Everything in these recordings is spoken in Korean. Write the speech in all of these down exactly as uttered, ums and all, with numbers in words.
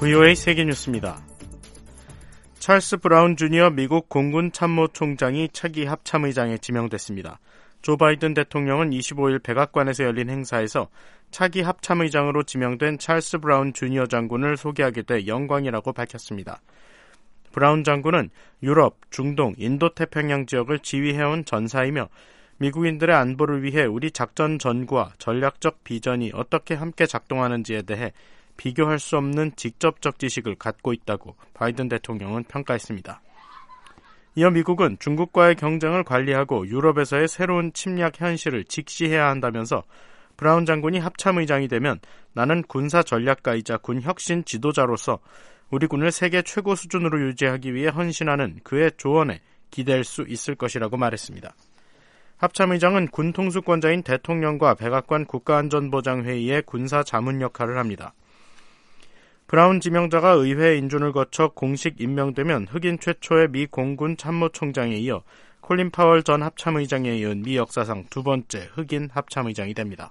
브이오에이 세계뉴스입니다. 찰스 브라운 주니어 미국 공군 참모총장이 차기 합참의장에 지명됐습니다. 조 바이든 대통령은 이십오일 백악관에서 열린 행사에서 차기 합참의장으로 지명된 찰스 브라운 주니어 장군을 소개하게 돼 영광이라고 밝혔습니다. 브라운 장군은 유럽, 중동, 인도태평양 지역을 지휘해온 전사이며 미국인들의 안보를 위해 우리 작전 전구와 전략적 비전이 어떻게 함께 작동하는지에 대해 비교할 수 없는 직접적 지식을 갖고 있다고 바이든 대통령은 평가했습니다. 이어 미국은 중국과의 경쟁을 관리하고 유럽에서의 새로운 침략 현실을 직시해야 한다면서 브라운 장군이 합참의장이 되면 나는 군사 전략가이자 군 혁신 지도자로서 우리 군을 세계 최고 수준으로 유지하기 위해 헌신하는 그의 조언에 기댈 수 있을 것이라고 말했습니다. 합참의장은 군 통수권자인 대통령과 백악관 국가안전보장회의의 군사 자문 역할을 합니다. 브라운 지명자가 의회 인준을 거쳐 공식 임명되면 흑인 최초의 미 공군 참모총장에 이어 콜린 파월 전 합참의장에 이은 미 역사상 두 번째 흑인 합참의장이 됩니다.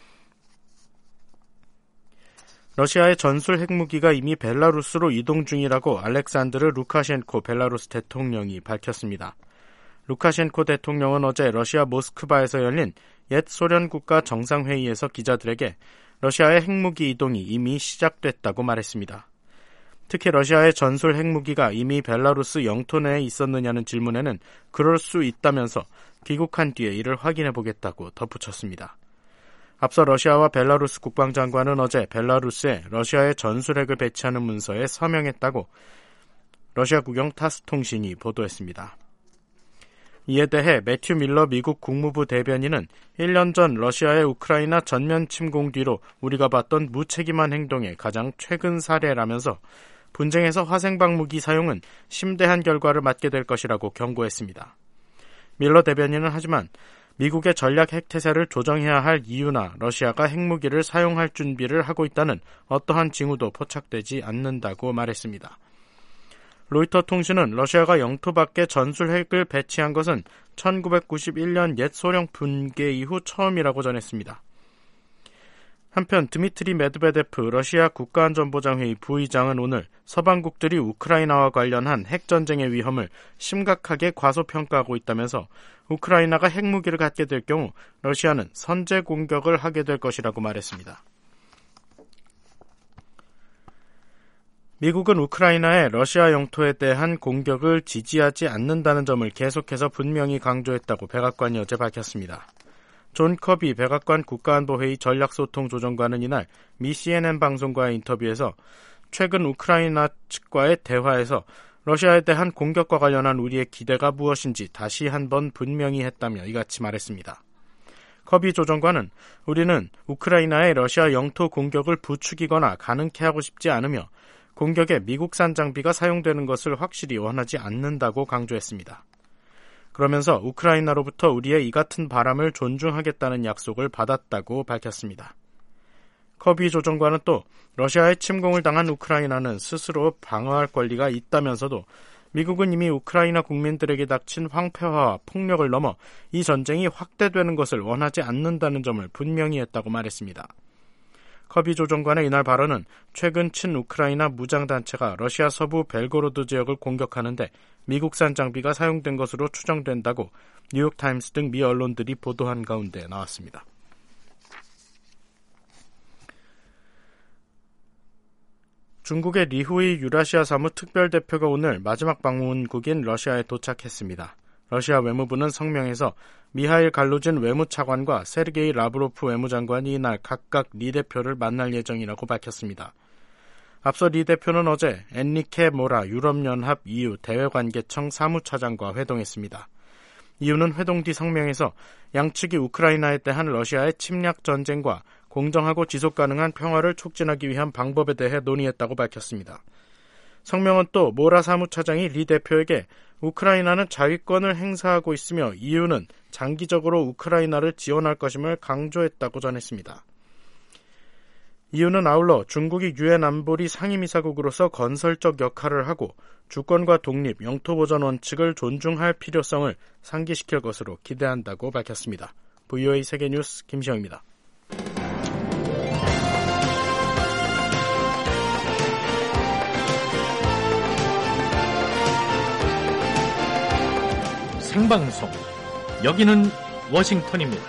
러시아의 전술 핵무기가 이미 벨라루스로 이동 중이라고 알렉산드르 루카셴코 벨라루스 대통령이 밝혔습니다. 루카셴코 대통령은 어제 러시아 모스크바에서 열린 옛 소련 국가 정상회의에서 기자들에게 러시아의 핵무기 이동이 이미 시작됐다고 말했습니다. 특히 러시아의 전술 핵무기가 이미 벨라루스 영토 내에 있었느냐는 질문에는 그럴 수 있다면서 귀국한 뒤에 이를 확인해 보겠다고 덧붙였습니다. 앞서 러시아와 벨라루스 국방장관은 어제 벨라루스에 러시아의 전술핵을 배치하는 문서에 서명했다고 러시아 국영 타스 통신이 보도했습니다. 이에 대해 매튜 밀러 미국 국무부 대변인은 일 년 전 러시아의 우크라이나 전면 침공 뒤로 우리가 봤던 무책임한 행동의 가장 최근 사례라면서 분쟁에서 화생방 무기 사용은 심대한 결과를 맞게 될 것이라고 경고했습니다. 밀러 대변인은 하지만 미국의 전략 핵태세를 조정해야 할 이유나 러시아가 핵무기를 사용할 준비를 하고 있다는 어떠한 징후도 포착되지 않는다고 말했습니다. 로이터 통신은 러시아가 영토 밖에 전술 핵을 배치한 것은 천구백구십일 년 옛 소련 붕괴 이후 처음이라고 전했습니다. 한편 드미트리 메드베데프 러시아 국가안전보장회의 부의장은 오늘 서방국들이 우크라이나와 관련한 핵전쟁의 위험을 심각하게 과소평가하고 있다면서 우크라이나가 핵무기를 갖게 될 경우 러시아는 선제 공격을 하게 될 것이라고 말했습니다. 미국은 우크라이나의 러시아 영토에 대한 공격을 지지하지 않는다는 점을 계속해서 분명히 강조했다고 백악관이 어제 밝혔습니다. 존 커비 백악관 국가안보회의 전략소통조정관은 이날 미 씨엔엔 방송과의 인터뷰에서 최근 우크라이나 측과의 대화에서 러시아에 대한 공격과 관련한 우리의 기대가 무엇인지 다시 한번 분명히 했다며 이같이 말했습니다. 커비 조정관은 우리는 우크라이나의 러시아 영토 공격을 부추기거나 가능케 하고 싶지 않으며 공격에 미국산 장비가 사용되는 것을 확실히 원하지 않는다고 강조했습니다. 그러면서 우크라이나로부터 우리의 이 같은 바람을 존중하겠다는 약속을 받았다고 밝혔습니다. 커비 조정관은 또 러시아의 침공을 당한 우크라이나는 스스로 방어할 권리가 있다면서도 미국은 이미 우크라이나 국민들에게 닥친 황폐화와 폭력을 넘어 이 전쟁이 확대되는 것을 원하지 않는다는 점을 분명히 했다고 말했습니다. 커비 조정관의 이날 발언은 최근 친우크라이나 무장단체가 러시아 서부 벨고로드 지역을 공격하는데 미국산 장비가 사용된 것으로 추정된다고 뉴욕타임스 등 미 언론들이 보도한 가운데 나왔습니다. 중국의 리후이 유라시아 사무 특별대표가 오늘 마지막 방문국인 러시아에 도착했습니다. 러시아 외무부는 성명에서 미하일 갈루진 외무차관과 세르게이 라브로프 외무장관이 이날 각각 리 대표를 만날 예정이라고 밝혔습니다. 앞서 리 대표는 어제 엔리케 모라 유럽연합 이유 대외관계청 사무차장과 회동했습니다. 이유는 회동 뒤 성명에서 양측이 우크라이나에 대한 러시아의 침략 전쟁과 공정하고 지속가능한 평화를 촉진하기 위한 방법에 대해 논의했다고 밝혔습니다. 성명은 또 모라 사무차장이 리 대표에게 우크라이나는 자위권을 행사하고 있으며 이유는 장기적으로 우크라이나를 지원할 것임을 강조했다고 전했습니다. 이유는 아울러 중국이 유엔 안보리 상임이사국으로서 건설적 역할을 하고 주권과 독립, 영토 보전 원칙을 존중할 필요성을 상기시킬 것으로 기대한다고 밝혔습니다. 브이오에이 세계뉴스 김시영입니다. 생방송. 여기는 워싱턴입니다.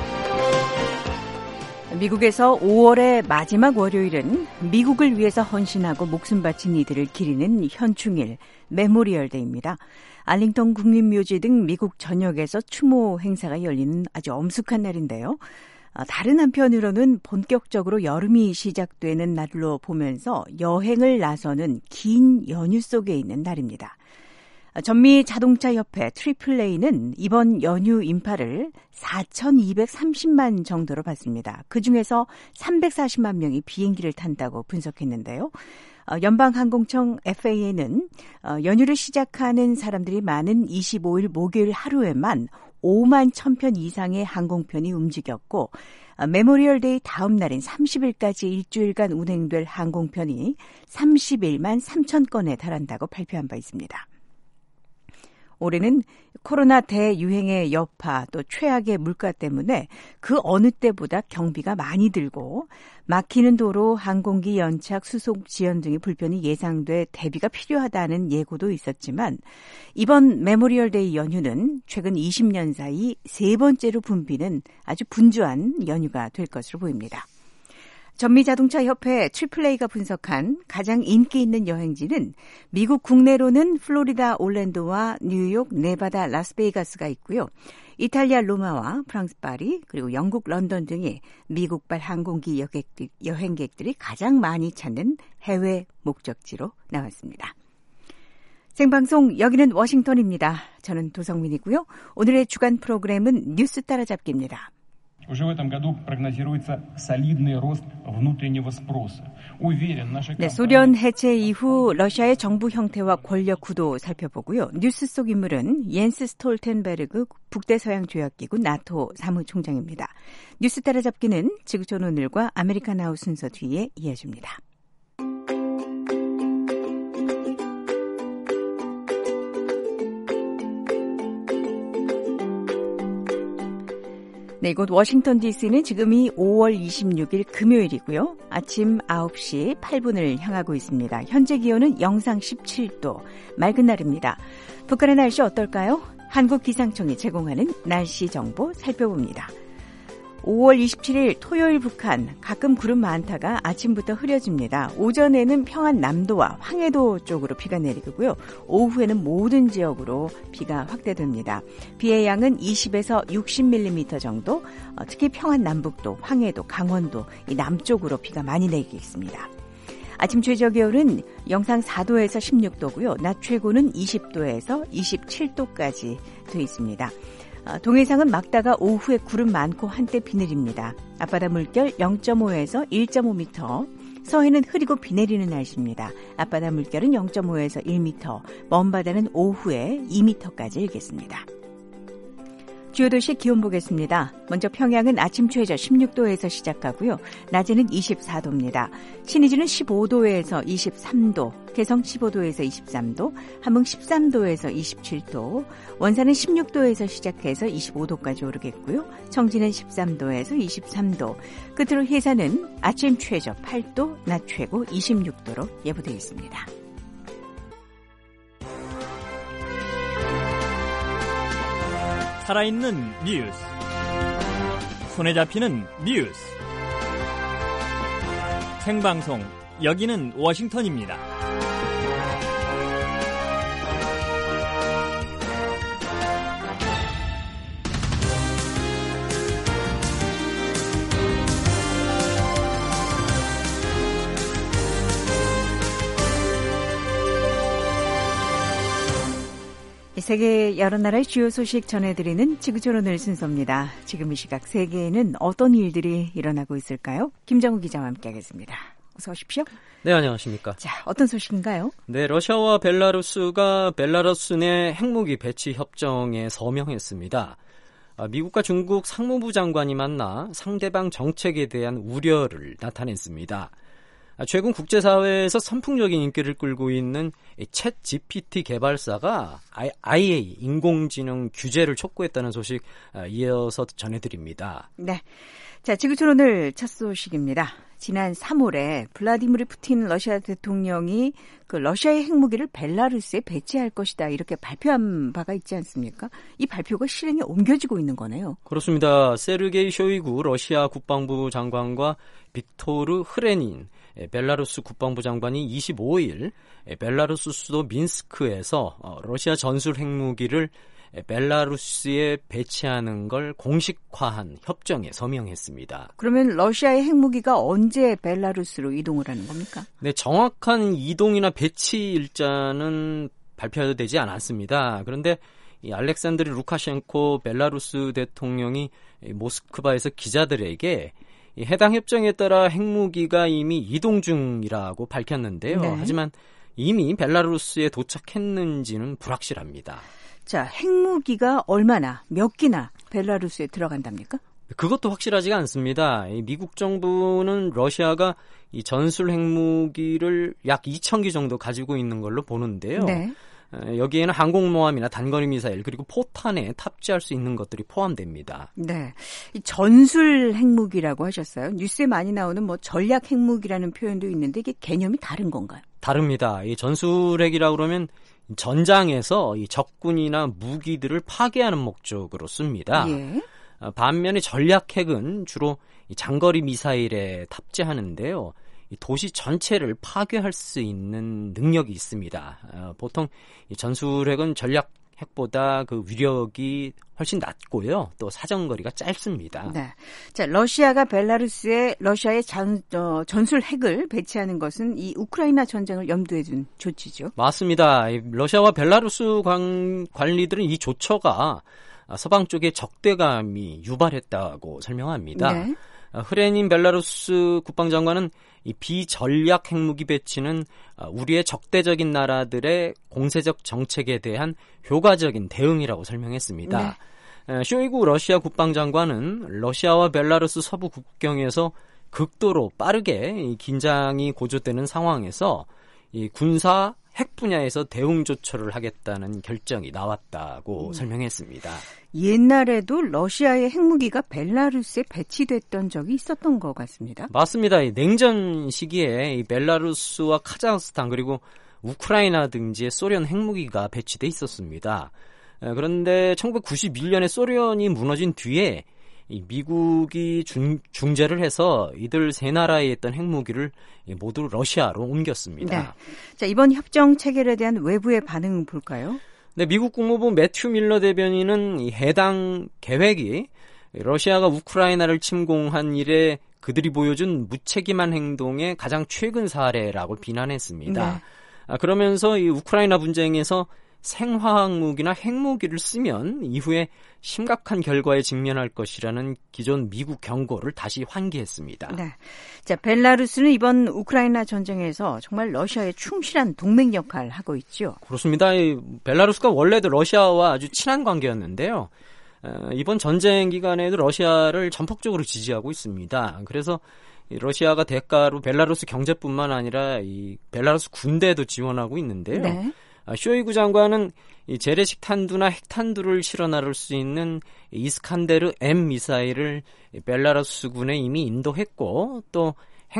미국에서 오월의 마지막 월요일은 미국을 위해서 헌신하고 목숨 바친 이들을 기리는 현충일 메모리얼데이입니다. 알링턴 국립묘지 등 미국 전역에서 추모 행사가 열리는 아주 엄숙한 날인데요. 다른 한편으로는 본격적으로 여름이 시작되는 날로 보면서 여행을 나서는 긴 연휴 속에 있는 날입니다. 전미 자동차 협회 트리플 A는 이번 연휴 인파를 사천이백삼십만 정도로 봤습니다. 그중에서 삼백사십만 명이 비행기를 탄다고 분석했는데요. 연방항공청 에프 에이 에이는 연휴를 시작하는 사람들이 많은 이십오일 목요일 하루에만 오만 천 편 이상의 항공편이 움직였고 메모리얼데이 다음 날인 삼십일까지 일주일간 운행될 항공편이 삼십일만 삼천 건에 달한다고 발표한 바 있습니다. 올해는 코로나 대유행의 여파 또 최악의 물가 때문에 그 어느 때보다 경비가 많이 들고 막히는 도로, 항공기 연착, 수속 지연 등의 불편이 예상돼 대비가 필요하다는 예고도 있었지만 이번 메모리얼데이 연휴는 최근 이십 년 사이 세 번째로 붐비는 아주 분주한 연휴가 될 것으로 보입니다. 전미자동차협회 트리플 A가 분석한 가장 인기 있는 여행지는 미국 국내로는 플로리다 올랜도와 뉴욕, 네바다, 라스베이거스가 있고요. 이탈리아 로마와 프랑스 파리 그리고 영국 런던 등이 미국발 항공기 여행객들이 가장 많이 찾는 해외 목적지로 나왔습니다. 생방송 여기는 워싱턴입니다. 저는 도성민이고요. 오늘의 주간 프로그램은 뉴스 따라잡기입니다. Уже в этом году прогнозируется солидный рост внутреннего спроса. Уверен, наши 네, 소련 해체 이후 러시아의 정부 형태와 권력 구도 살펴보고요. 뉴스 속 인물은 옌스 스톨텐베르그 북대서양조약기구 나토 사무총장입니다. 뉴스 따라잡기는 지구촌 오늘과 아메리칸 하우 순서 뒤에 이어집니다. 네, 이곳 워싱턴 디씨는 지금이 오월 이십육일 금요일이고요. 아침 아홉 시 팔 분을 향하고 있습니다. 현재 기온은 영상 십칠 도, 맑은 날입니다. 북한의 날씨 어떨까요? 한국기상청이 제공하는 날씨 정보 살펴봅니다. 오월 이십칠일 토요일 북한 가끔 구름 많다가 아침부터 흐려집니다. 오전에는 평안 남도와 황해도 쪽으로 비가 내리고요. 오후에는 모든 지역으로 비가 확대됩니다. 비의 양은 이십에서 육십 밀리미터 정도, 특히 평안 남북도, 황해도, 강원도 이 남쪽으로 비가 많이 내리겠습니다. 아침 최저 기온은 영상 사 도에서 십육 도고요. 낮 최고는 이십 도에서 이십칠 도까지 돼 있습니다. 동해상은 막다가 오후에 구름 많고 한때 비 내립니다. 앞바다 물결 영 점 오에서 일 점 오 미터, 서해는 흐리고 비 내리는 날씨입니다. 앞바다 물결은 영 점 오에서 일 미터, 먼바다는 오후에 이 미터까지 일겠습니다. 주요 도시 기온 보겠습니다. 먼저 평양은 아침 최저 십육 도에서 시작하고요. 낮에는 이십사 도입니다. 신의주는 십오 도에서 이십삼 도, 개성 십오 도에서 이십삼 도, 함흥 십삼 도에서 이십칠 도, 원산은 십육 도에서 시작해서 이십오 도까지 오르겠고요. 청진은 십삼 도에서 이십삼 도, 끝으로 해산은 아침 최저 팔 도, 낮 최고 이십육 도로 예보되어 있습니다. 살아있는 뉴스, 손에 잡히는 뉴스, 생방송 여기는 워싱턴입니다. 세계 여러 나라의 주요 소식 전해드리는 지구촌 오늘 순서입니다. 지금 이 시각 세계에는 어떤 일들이 일어나고 있을까요? 김정우 기자와 함께하겠습니다. 어서 오십시오. 네, 안녕하십니까. 자, 어떤 소식인가요? 네, 러시아와 벨라루스가 벨라루스 내 핵무기 배치 협정에 서명했습니다. 미국과 중국 상무부 장관이 만나 상대방 정책에 대한 우려를 나타냈습니다. 최근 국제사회에서 선풍적인 인기를 끌고 있는 챗 지피티 개발사가 아이에이 인공지능 규제를 촉구했다는 소식 이어서 전해드립니다. 네, 자 지구촌 오늘 첫 소식입니다. 지난 삼월에 블라디미르 푸틴 러시아 대통령이 그 러시아의 핵무기를 벨라루스에 배치할 것이다 이렇게 발표한 바가 있지 않습니까? 이 발표가 실행에 옮겨지고 있는 거네요. 그렇습니다. 세르게이 쇼이구 러시아 국방부 장관과 빅토르 흐레닌 벨라루스 국방부 장관이 이십오일 벨라루스 수도 민스크에서 러시아 전술 핵무기를 벨라루스에 배치하는 걸 공식화한 협정에 서명했습니다. 그러면 러시아의 핵무기가 언제 벨라루스로 이동을 하는 겁니까? 네, 정확한 이동이나 배치 일자는 발표되지 않았습니다. 그런데 이 알렉산드르 루카셴코 벨라루스 대통령이 모스크바에서 기자들에게 이 해당 협정에 따라 핵무기가 이미 이동 중이라고 밝혔는데요. 네. 하지만 이미 벨라루스에 도착했는지는 불확실합니다. 자, 핵무기가 얼마나 몇 기나 벨라루스에 들어간답니까? 그것도 확실하지가 않습니다. 이 미국 정부는 러시아가 이 전술 핵무기를 약 이천 기 정도 가지고 있는 걸로 보는데요. 네. 여기에는 항공모함이나 단거리 미사일 그리고 포탄에 탑재할 수 있는 것들이 포함됩니다. 네, 이 전술 핵무기라고 하셨어요. 뉴스에 많이 나오는 뭐 전략 핵무기라는 표현도 있는데 이게 개념이 다른 건가요? 다릅니다. 이 전술 핵이라고 그러면 전장에서 이 적군이나 무기들을 파괴하는 목적으로 씁니다. 예. 반면에 전략 핵은 주로 이 장거리 미사일에 탑재하는데요. 이 도시 전체를 파괴할 수 있는 능력이 있습니다. 어, 보통 이 전술핵은 전략 핵보다 그 위력이 훨씬 낮고요. 또 사정거리가 짧습니다. 네. 자, 러시아가 벨라루스에 러시아의 전, 어, 전술 핵을 배치하는 것은 이 우크라이나 전쟁을 염두에 둔 조치죠. 맞습니다. 이 러시아와 벨라루스 관, 관리들은 이 조처가 서방 쪽의 적대감이 유발했다고 설명합니다. 네. 흐레닌 벨라루스 국방장관은 이 비전략 핵무기 배치는 우리의 적대적인 나라들의 공세적 정책에 대한 효과적인 대응이라고 설명했습니다. 네. 쇼이구 러시아 국방장관은 러시아와 벨라루스 서부 국경에서 극도로 빠르게 긴장이 고조되는 상황에서 이 군사 핵 분야에서 대응 조처를 하겠다는 결정이 나왔다고 음. 설명했습니다. 옛날에도 러시아의 핵무기가 벨라루스에 배치됐던 적이 있었던 것 같습니다. 맞습니다. 이 냉전 시기에 이 벨라루스와 카자흐스탄 그리고 우크라이나 등지에 소련 핵무기가 배치돼 있었습니다. 그런데 천구백구십일 년에 소련이 무너진 뒤에 이 미국이 중, 중재를 해서 이들 세 나라에 있던 핵무기를 모두 러시아로 옮겼습니다. 네. 자, 이번 협정 체결에 대한 외부의 반응 볼까요? 네, 미국 국무부 매튜 밀러 대변인은 이 해당 계획이 러시아가 우크라이나를 침공한 이래 그들이 보여준 무책임한 행동의 가장 최근 사례라고 비난했습니다. 네. 아, 그러면서 이 우크라이나 분쟁에서 생화학 무기나 핵무기를 쓰면 이후에 심각한 결과에 직면할 것이라는 기존 미국 경고를 다시 환기했습니다. 네. 자, 벨라루스는 이번 우크라이나 전쟁에서 정말 러시아의 충실한 동맹 역할을 하고 있죠. 그렇습니다. 이 벨라루스가 원래도 러시아와 아주 친한 관계였는데요. 어, 이번 전쟁 기간에도 러시아를 전폭적으로 지지하고 있습니다. 그래서 이 러시아가 대가로 벨라루스 경제뿐만 아니라 이 벨라루스 군대도 지원하고 있는데요. 네. 쇼이구 장관은 이 재래식 탄두나 핵탄두를 실어 나를 수 있는 이스칸데르 M 미사일을 벨라루스군에 이미 인도했고 또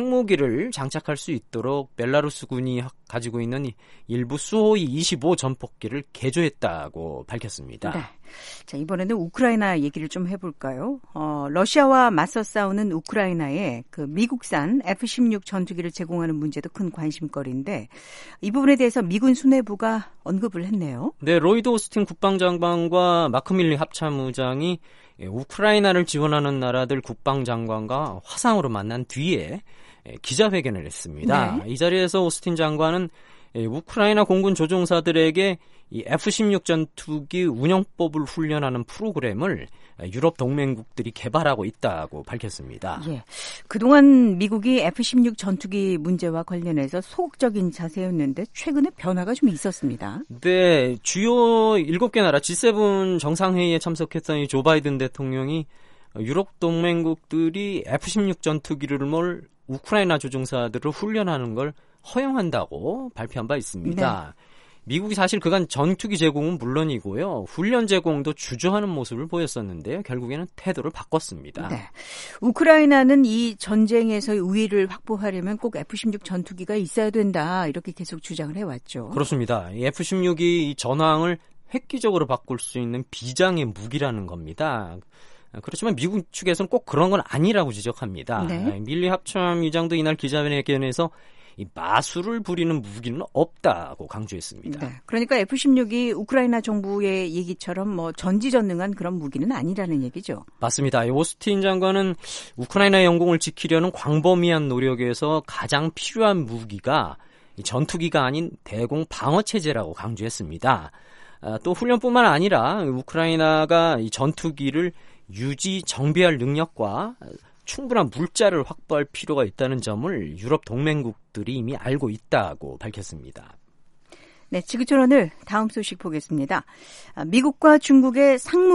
핵무기를 장착할 수 있도록 벨라루스군이 가지고 있는 일부 수호이 이십오 전폭기를 개조했다고 밝혔습니다. 네. 자, 이번에는 우크라이나 얘기를 좀 해볼까요? 어, 러시아와 맞서 싸우는 우크라이나에 그 미국산 에프 십육 전투기를 제공하는 문제도 큰 관심거리인데 이 부분에 대해서 미군 수뇌부가 언급을 했네요. 네, 로이드 오스틴 국방장관과 마크 밀리 합참의장이 우크라이나를 지원하는 나라들 국방장관과 화상으로 만난 뒤에 기자회견을 했습니다. 네. 이 자리에서 오스틴 장관은 우크라이나 공군 조종사들에게 이 에프 십육 전투기 운영법을 훈련하는 프로그램을 유럽 동맹국들이 개발하고 있다고 밝혔습니다. 예. 그동안 미국이 에프 십육 전투기 문제와 관련해서 소극적인 자세였는데 최근에 변화가 좀 있었습니다. 네, 주요 일곱 개 나라 지 세븐 정상회의에 참석했던 이 조 바이든 대통령이 유럽 동맹국들이 에프 십육 전투기를 몰 우크라이나 조종사들을 훈련하는 걸 허용한다고 발표한 바 있습니다. 미국이 사실 그간 전투기 제공은 물론이고요. 훈련 제공도 주저하는 모습을 보였었는데요. 결국에는 태도를 바꿨습니다. 네. 우크라이나는 이 전쟁에서의 우위를 확보하려면 꼭 에프 십육 전투기가 있어야 된다. 이렇게 계속 주장을 해왔죠. 그렇습니다. 에프 십육이 이 전황을 획기적으로 바꿀 수 있는 비장의 무기라는 겁니다. 그렇지만 미국 측에서는 꼭 그런 건 아니라고 지적합니다. 네. 밀리 합참 의장도 이날 기자회견에서 이 마술을 부리는 무기는 없다고 강조했습니다. 네. 그러니까 에프 십육이 우크라이나 정부의 얘기처럼 뭐 전지전능한 그런 무기는 아니라는 얘기죠. 맞습니다. 오스틴 장관은 우크라이나의 영공을 지키려는 광범위한 노력에서 가장 필요한 무기가 전투기가 아닌 대공 방어 체제라고 강조했습니다. 또 훈련뿐만 아니라 우크라이나가 이 전투기를 유지 정비할 능력과 충분한 물자를 확보할 필요가 있다는 점을 유럽 동맹국들이 이미 알고 있다고 밝혔습니다. 네, 지구촌 다음 소식 보겠습니다. 미국과 중국의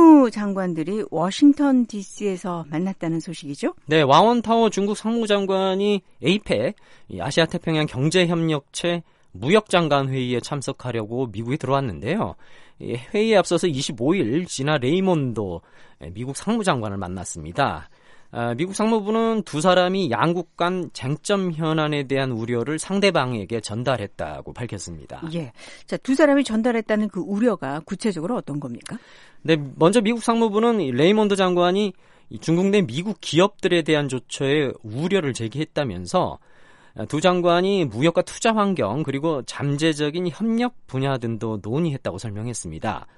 상무장관들이 워싱턴 디씨에서 만났다는 소식이죠? 네, 왕원타워 중국 상무장관이 에이펙, 아시아태평양 경제협력체 무역장관 회의에 참석하려고 미국에 들어왔는데요. 회의에 앞서서 이십오일 지나 레이몬도 미국 상무장관을 만났습니다. 미국 상무부는 두 사람이 양국 간 쟁점 현안에 대한 우려를 상대방에게 전달했다고 밝혔습니다. 예, 자, 두 사람이 전달했다는 그 우려가 구체적으로 어떤 겁니까? 네, 먼저 미국 상무부는 레이몬드 장관이 중국 내 미국 기업들에 대한 조처에 우려를 제기했다면서 두 장관이 무역과 투자 환경 그리고 잠재적인 협력 분야 등도 논의했다고 설명했습니다.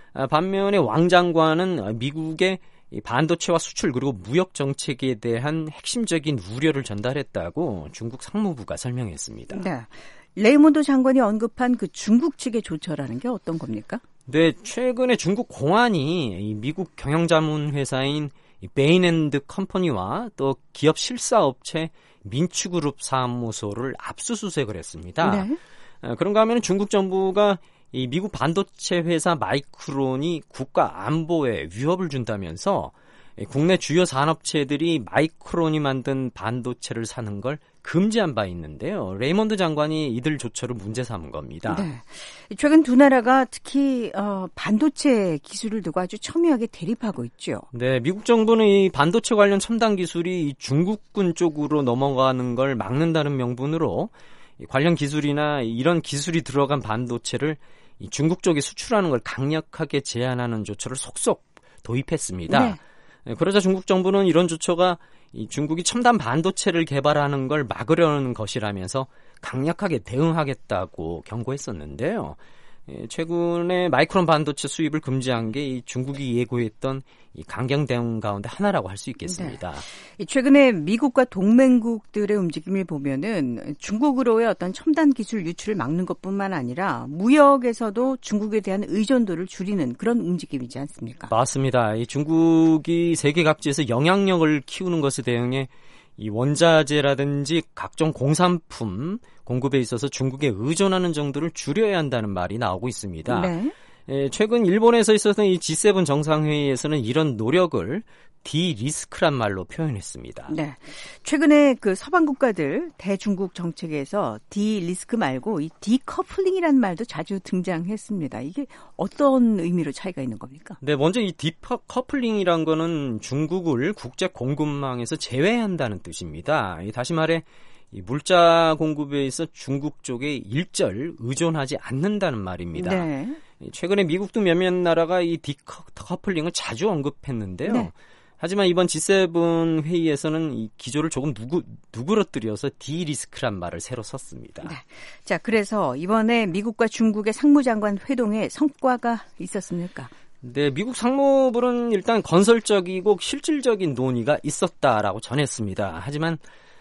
반면에 왕 장관은 미국의 반도체와 수출 그리고 무역 정책에 대한 핵심적인 우려를 전달했다고 중국 상무부가 설명했습니다. 네, 레이몬드 장관이 언급한 그 중국 측의 조처라는 게 어떤 겁니까? 네, 최근에 중국 공안이 미국 경영자문회사인 베인앤드 컴퍼니와 또 기업 실사업체 민추그룹 사무소를 압수수색을 했습니다. 네. 그런가 하면 중국 정부가 이 미국 반도체 회사 마이크론이 국가 안보에 위협을 준다면서 국내 주요 산업체들이 마이크론이 만든 반도체를 사는 걸 금지한 바 있는데요. 레이몬드 장관이 이들 조처를 문제 삼은 겁니다. 네. 최근 두 나라가 특히 어, 반도체 기술을 두고 아주 첨예하게 대립하고 있죠. 네, 미국 정부는 이 반도체 관련 첨단 기술이 중국군 쪽으로 넘어가는 걸 막는다는 명분으로 관련 기술이나 이런 기술이 들어간 반도체를 중국 쪽에 수출하는 걸 강력하게 제한하는 조처를 속속 도입했습니다. 네. 그러자 중국 정부는 이런 조처가 이 중국이 첨단 반도체를 개발하는 걸 막으려는 것이라면서 강력하게 대응하겠다고 경고했었는데요. 최근에 마이크론 반도체 수입을 금지한 게 이 중국이 예고했던 이 강경 대응 가운데 하나라고 할 수 있겠습니다. 네. 최근에 미국과 동맹국들의 움직임을 보면은 중국으로의 어떤 첨단 기술 유출을 막는 것뿐만 아니라 무역에서도 중국에 대한 의존도를 줄이는 그런 움직임이지 않습니까? 맞습니다. 이 중국이 세계 각지에서 영향력을 키우는 것에 대응해 이 원자재라든지 각종 공산품 공급에 있어서 중국에 의존하는 정도를 줄여야 한다는 말이 나오고 있습니다. 네. 에, 최근 일본에서 있었던 이 지 세븐 정상회의에서는 이런 노력을 디리스크란 말로 표현했습니다. 네. 최근에 그 서방 국가들 대중국 정책에서 디리스크 말고 이 디커플링이라는 말도 자주 등장했습니다. 이게 어떤 의미로 차이가 있는 겁니까? 네, 먼저 이 디커플링이란 거는 중국을 국제 공급망에서 제외한다는 뜻입니다. 다시 말해 이 물자 공급에 있어 중국 쪽에 일절 의존하지 않는다는 말입니다. 네. 최근에 미국도 몇몇 나라가 이 디커플링을 자주 언급했는데요. 네. 하지만 이번 지 세븐 회의에서는 이 기조를 조금 누구, 누그러뜨려서 디리스크란 말을 새로 썼습니다. 네. 자, 그래서 이번에 미국과 중국의 상무장관 회동에 성과가 있었습니까? 네, 미국 상무부는 일단 건설적이고 실질적인 논의가 있었다라고 전했습니다. 하지만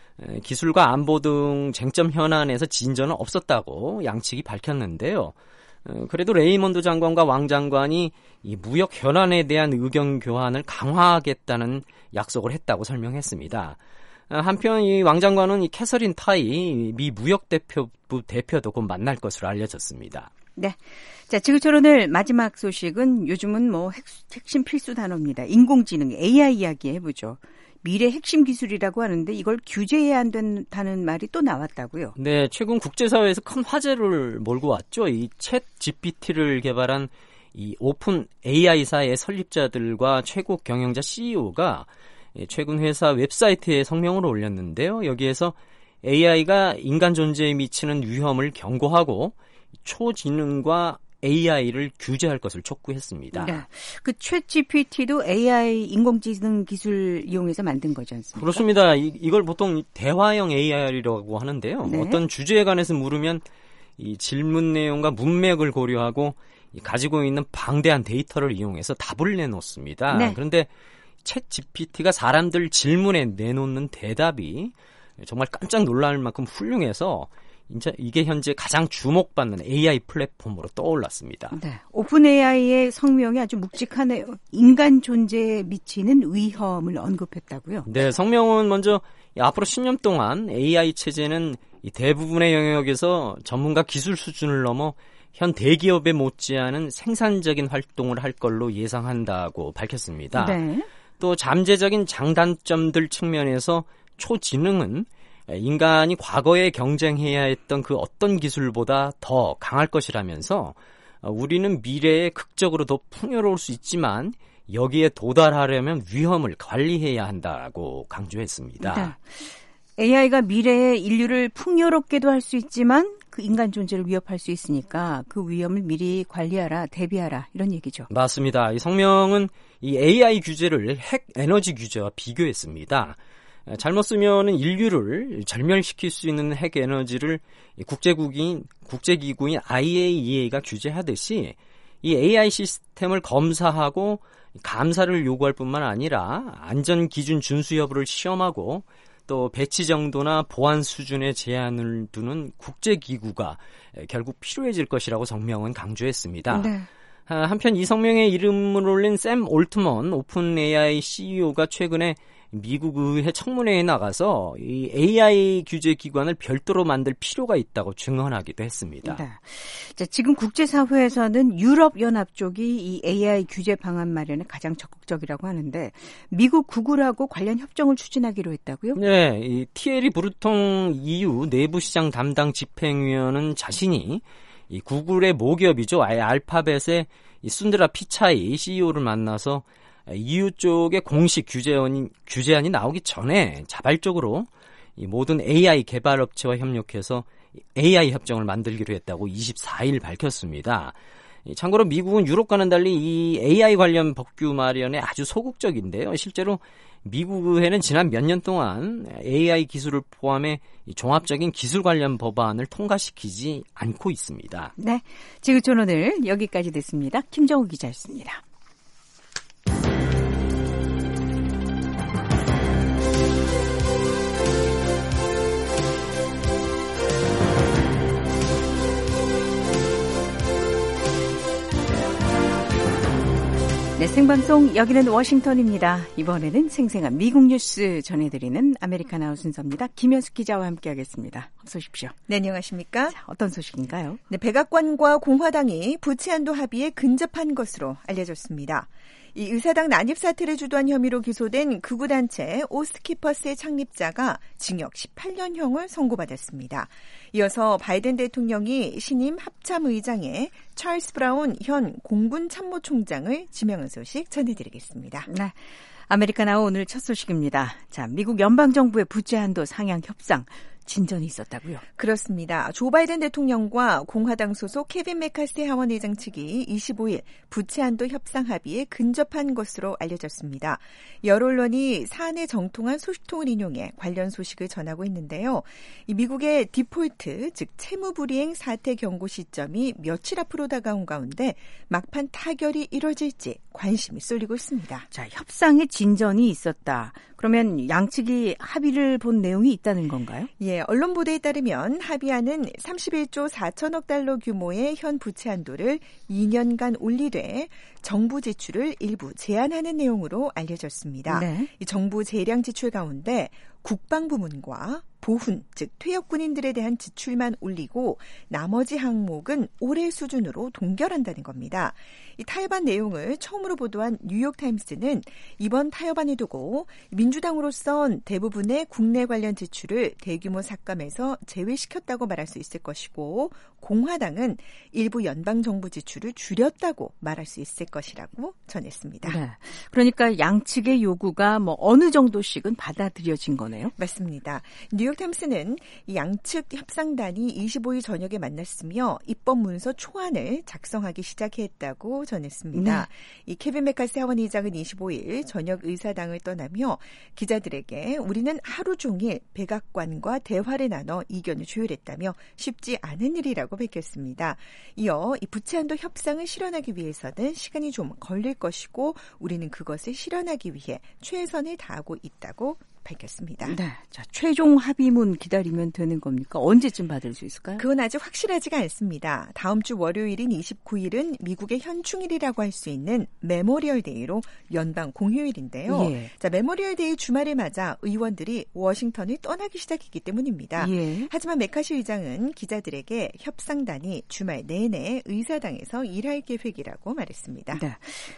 기술과 안보 등 쟁점 현안에서 진전은 없었다고 양측이 밝혔는데요. 그래도 레이몬드 장관과 왕 장관이 이 무역 현안에 대한 의견 교환을 강화하겠다는 약속을 했다고 설명했습니다. 한편 이 왕 장관은 이 캐서린 타이 미 무역 대표부 대표도 곧 만날 것으로 알려졌습니다. 네. 자, 지구촌 오늘 마지막 소식은 요즘은 뭐 핵, 핵심 필수 단어입니다. 인공지능 에이아이 이야기 해보죠. 미래 핵심 기술이라고 하는데 이걸 규제해야 한다는 말이 또 나왔다고요? 네, 최근 국제사회에서 큰 화제를 몰고 왔죠. 이 챗 지피티를 개발한 이 오픈 에이아이사의 설립자들과 최고 경영자 씨이오가 최근 회사 웹사이트에 성명을 올렸는데요. 여기에서 에이아이가 인간 존재에 미치는 위험을 경고하고 초지능과 에이아이를 규제할 것을 촉구했습니다. 네. 그 챗 지피티도 에이아이 인공지능 기술 이용해서 만든 거지 않습니까? 그렇습니다. 이, 이걸 보통 대화형 에이아이라고 하는데요. 네. 어떤 주제에 관해서 물으면 이 질문 내용과 문맥을 고려하고 가지고 있는 방대한 데이터를 이용해서 답을 내놓습니다. 네. 그런데 챗 지피티가 사람들 질문에 내놓는 대답이 정말 깜짝 놀랄 만큼 훌륭해서 이제 이게 현재 가장 주목받는 에이아이 플랫폼으로 떠올랐습니다. 네, 오픈 에이아이의 성명이 아주 묵직하네요. 인간 존재에 미치는 위험을 언급했다고요? 네, 성명은 먼저 앞으로 십 년 동안 에이아이 체제는 이 대부분의 영역에서 전문가 기술 수준을 넘어 현 대기업에 못지않은 생산적인 활동을 할 걸로 예상한다고 밝혔습니다. 네. 또 잠재적인 장단점들 측면에서 초지능은 인간이 과거에 경쟁해야 했던 그 어떤 기술보다 더 강할 것이라면서 우리는 미래에 극적으로 더 풍요로울 수 있지만 여기에 도달하려면 위험을 관리해야 한다고 강조했습니다. 네. 에이아이가 미래에 인류를 풍요롭게도 할 수 있지만 그 인간 존재를 위협할 수 있으니까 그 위험을 미리 관리하라, 대비하라 이런 얘기죠. 맞습니다. 이 성명은 이 에이아이 규제를 핵 에너지 규제와 비교했습니다. 잘못 쓰면은 인류를 절멸시킬 수 있는 핵 에너지를 국제국인, 국제기구인 아이에이이에이가 규제하듯이 이 에이아이 시스템을 검사하고 감사를 요구할 뿐만 아니라 안전 기준 준수 여부를 시험하고 또 배치 정도나 보안 수준의 제한을 두는 국제기구가 결국 필요해질 것이라고 성명은 강조했습니다. 네. 한편 이 성명에 이름을 올린 샘 올트먼 오픈 에이아이 씨이오가 최근에 미국 의회 청문회에 나가서 이 에이아이 규제 기관을 별도로 만들 필요가 있다고 증언하기도 했습니다. 네. 자, 지금 국제사회에서는 유럽연합 쪽이 이 에이아이 규제 방안 마련에 가장 적극적이라고 하는데 미국 구글하고 관련 협정을 추진하기로 했다고요? 네, 이 티에리 브루통 이유 내부시장 담당 집행위원은 자신이 이 구글의 모기업이죠. 알파벳의 이 순드라 피차이 씨이오를 만나서 이유 쪽의 공식 규제안이, 규제안이 나오기 전에 자발적으로 이 모든 에이아이 개발 업체와 협력해서 에이아이 협정을 만들기로 했다고 이십사 일 밝혔습니다. 참고로 미국은 유럽과는 달리 이 에이아이 관련 법규 마련에 아주 소극적인데요. 실제로 미국 의회는 지난 몇 년 동안 에이아이 기술을 포함해 종합적인 기술 관련 법안을 통과시키지 않고 있습니다. 네, 지구촌 오늘 여기까지 됐습니다. 김정우 기자였습니다. 네, 생방송 여기는 워싱턴입니다. 이번에는 생생한 미국 뉴스 전해드리는 아메리카나우 순서입니다. 김현숙 기자와 함께하겠습니다. 어서 오십시오. 네, 안녕하십니까? 자, 어떤 소식인가요? 네, 백악관과 공화당이 부채한도 합의에 근접한 것으로 알려졌습니다. 이 의사당 난입 사태를 주도한 혐의로 기소된 극우단체 오스키퍼스의 창립자가 징역 십팔 년형을 선고받았습니다. 이어서 바이든 대통령이 신임 합참의장에 찰스 브라운 현 공군참모총장을 지명한 소식 전해드리겠습니다. 네, 아메리카나우 오늘 첫 소식입니다. 자, 미국 연방정부의 부채 한도 상향 협상. 진전이 있었다고요? 그렇습니다. 조 바이든 대통령과 공화당 소속 케빈 메카시 하원의장 측이 이십오 일 부채 한도 협상 합의에 근접한 것으로 알려졌습니다. 여러 언론이 사안에 정통한 소식통을 인용해 관련 소식을 전하고 있는데요. 이 미국의 디폴트, 즉 채무불이행 사태 경고 시점이 며칠 앞으로 다가온 가운데 막판 타결이 이뤄질지 관심이 쏠리고 있습니다. 자, 협상에 진전이 있었다. 그러면 양측이 합의를 본 내용이 있다는 건가요? 예, 언론 보도에 따르면 합의안은 삼십일조 사천억 달러 규모의 현 부채 한도를 이 년간 올리되 정부 지출을 일부 제한하는 내용으로 알려졌습니다. 네. 이 정부 재량 지출 가운데 국방부문과 보훈, 즉 퇴역 군인들에 대한 지출만 올리고 나머지 항목은 올해 수준으로 동결한다는 겁니다. 이 타협안 내용을 처음으로 보도한 뉴욕타임스는 이번 타협안을 두고 민주당으로선 대부분의 국내 관련 지출을 대규모 삭감해서 제외시켰다고 말할 수 있을 것이고 공화당은 일부 연방정부 지출을 줄였다고 말할 수 있을 것이라고 전했습니다. 네. 그러니까 양측의 요구가 뭐 어느 정도씩은 받아들여진 거네요? 맞습니다. 뉴욕타임스는 양측 협상단이 이십오일 저녁에 만났으며 입법 문서 초안을 작성하기 시작했다고 전했습니다. 네. 이 케빈 메카시 하원의장은 이십오일 저녁 의사당을 떠나며 기자들에게 우리는 하루 종일 백악관과 대화를 나눠 이견을 조율했다며 쉽지 않은 일이라고 밝혔습니다. 이어 이 부채한도 협상을 실현하기 위해서는 시간이 좀 걸릴 것이고 우리는 그것을 실현하기 위해 최선을 다하고 있다고 밝혔습니다. 네, 자 최종 합의문 기다리면 되는 겁니까? 언제쯤 받을 수 있을까요? 그건 아직 확실하지가 않습니다. 다음 주 월요일인 이십구일은 미국의 현충일이라고 할 수 있는 메모리얼 데이로 연방 공휴일인데요. 예. 자 메모리얼 데이 주말을 맞아 의원들이 워싱턴을 떠나기 시작했기 때문입니다. 예. 하지만 메카시 의장은 기자들에게 협상단이 주말 내내 의사당에서 일할 계획이라고 말했습니다. 네.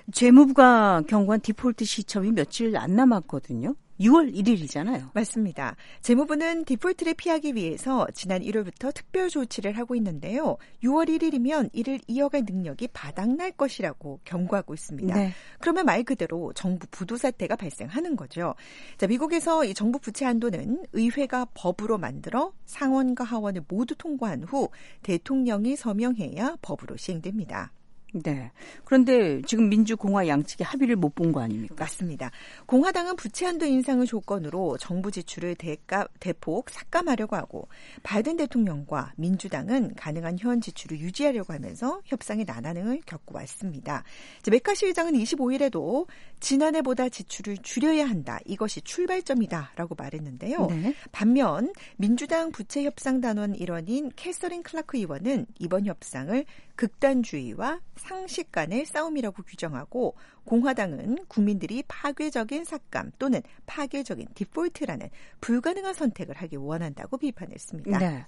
재무부가 경고한 디폴트 시점이 며칠 안 남았거든요. 유월 일일이잖아요. 맞습니다. 재무부는 디폴트를 피하기 위해서 지난 일월부터 특별 조치를 하고 있는데요. 유월 일일이면 이를 이어갈 능력이 바닥날 것이라고 경고하고 있습니다. 네. 그러면 말 그대로 정부 부도 사태가 발생하는 거죠. 자, 미국에서 이 정부 부채 한도는 의회가 법으로 만들어 상원과 하원을 모두 통과한 후 대통령이 서명해야 법으로 시행됩니다. 네. 그런데 지금 민주공화 양측이 합의를 못 본 거 아닙니까? 맞습니다. 공화당은 부채 한도 인상을 조건으로 정부 지출을 대가, 대폭 삭감하려고 하고 바이든 대통령과 민주당은 가능한 현 지출을 유지하려고 하면서 협상의 난항을 겪고 왔습니다. 메카시 의장은 이십오일에도 지난해보다 지출을 줄여야 한다. 이것이 출발점이다라고 말했는데요. 네. 반면 민주당 부채 협상 단원 일원인 캐서린 클라크 의원은 이번 협상을 극단주의와 상식 간의 싸움이라고 규정하고 공화당은 국민들이 파괴적인 삭감 또는 파괴적인 디폴트라는 불가능한 선택을 하기 원한다고 비판했습니다. 네.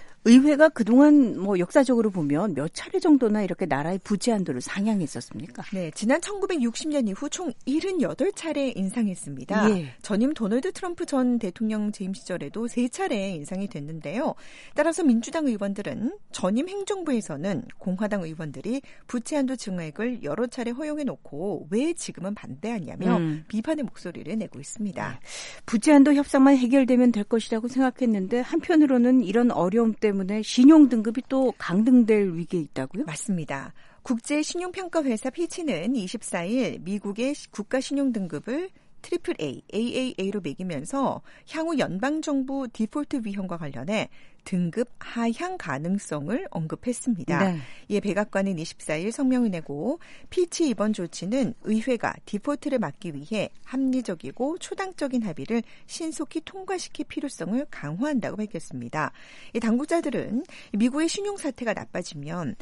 의회가 그동안 뭐 역사적으로 보면 몇 차례 정도나 이렇게 나라의 부채 한도를 상향했었습니까? 네, 지난 천구백육십 년 이후 총 칠십팔 차례 인상했습니다. 예. 전임 도널드 트럼프 전 대통령 재임 시절에도 세 차례 인상이 됐는데요. 따라서 민주당 의원들은 전임 행정부에서는 공화당 의원들이 부채 한도 증액을 여러 차례 허용해놓고 왜 지금은 반대하냐며 음. 비판의 목소리를 내고 있습니다. 네. 부채 한도 협상만 해결되면 될 것이라고 생각했는데 한편으로는 이런 어려움 때문에 때문에 신용등급이 또 강등될 위기에 있다고요? 맞습니다. 국제 신용평가회사 피치는 이십사일 미국의 국가신용등급을 트리플 A, 에이에이에이로 매기면서 향후 연방정부 디폴트 위험과 관련해 등급 하향 가능성을 언급했습니다. 네. 이에 백악관은 이십사일 성명을 내고 피치 이번 조치는 의회가 디폴트를 막기 위해 합리적이고 초당적인 합의를 신속히 통과시킬 필요성을 강화한다고 밝혔습니다. 이 당국자들은 미국의 신용 사태가 나빠지면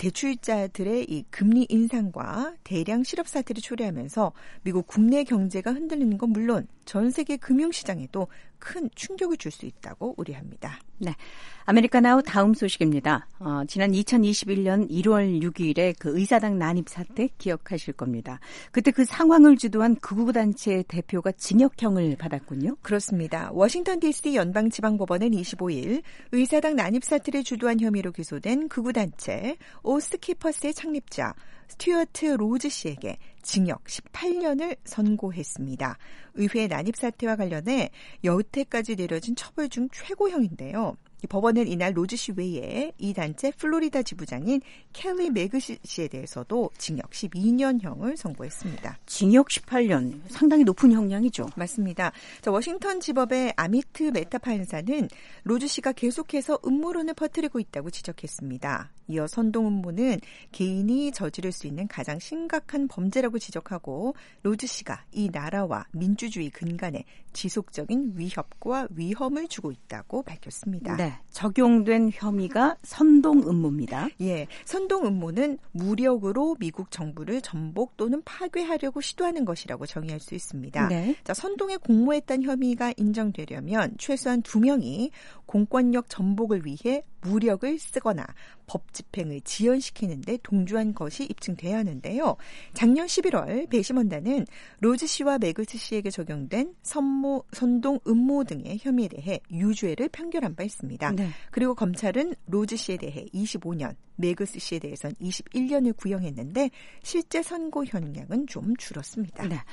대출자들의 이 금리 인상과 대량 실업 사태를 초래하면서 미국 국내 경제가 흔들리는 건 물론 전 세계 금융시장에도 큰 충격을 줄 수 있다고 우려합니다. 네, 아메리카나우 다음 소식입니다. 어, 지난 이천이십일년 일월 육일에 그 의사당 난입 사태 기억하실 겁니다. 그때 그 상황을 주도한 극우단체 대표가 징역형을 받았군요. 그렇습니다. 워싱턴 디씨 연방지방법원은 이십오일 의사당 난입 사태를 주도한 혐의로 기소된 극우단체 오스키퍼스의 창립자 스튜어트 로즈 씨에게 징역 십팔년을 선고했습니다. 의회 난입 사태와 관련해 여태까지 내려진 처벌 중 최고형인데요. 법원은 이날 로즈 씨 외에 이 단체 플로리다 지부장인 켈리 매그시 씨에 대해서도 징역 십이년형을 선고했습니다. 징역 십팔년, 상당히 높은 형량이죠. 맞습니다. 자, 워싱턴 지법의 아미트 메타 판사는 로즈 씨가 계속해서 음모론을 퍼뜨리고 있다고 지적했습니다. 이어 선동 음모는 개인이 저지를 수 있는 가장 심각한 범죄라고 지적하고 로즈 씨가 이 나라와 민주주의 근간에 지속적인 위협과 위험을 주고 있다고 밝혔습니다. 네, 적용된 혐의가 선동 음모입니다. 예, 선동 음모는 무력으로 미국 정부를 전복 또는 파괴하려고 시도하는 것이라고 정의할 수 있습니다. 네. 자, 선동에 공모했다는 혐의가 인정되려면 최소한 두 명이 공권력 전복을 위해 무력을 쓰거나 법 집행을 지연시키는데 동조한 것이 입증돼야 하는데요. 작년 십일월 배심원단은 로즈 씨와 매그스 씨에게 적용된 선모, 선동 음모 등의 혐의에 대해 유죄를 판결한 바 있습니다. 네. 그리고 검찰은 로즈 씨에 대해 이십오 년, 매그스 씨에 대해서는 이십일 년을 구형했는데 실제 선고 형량은 좀 줄었습니다. 네.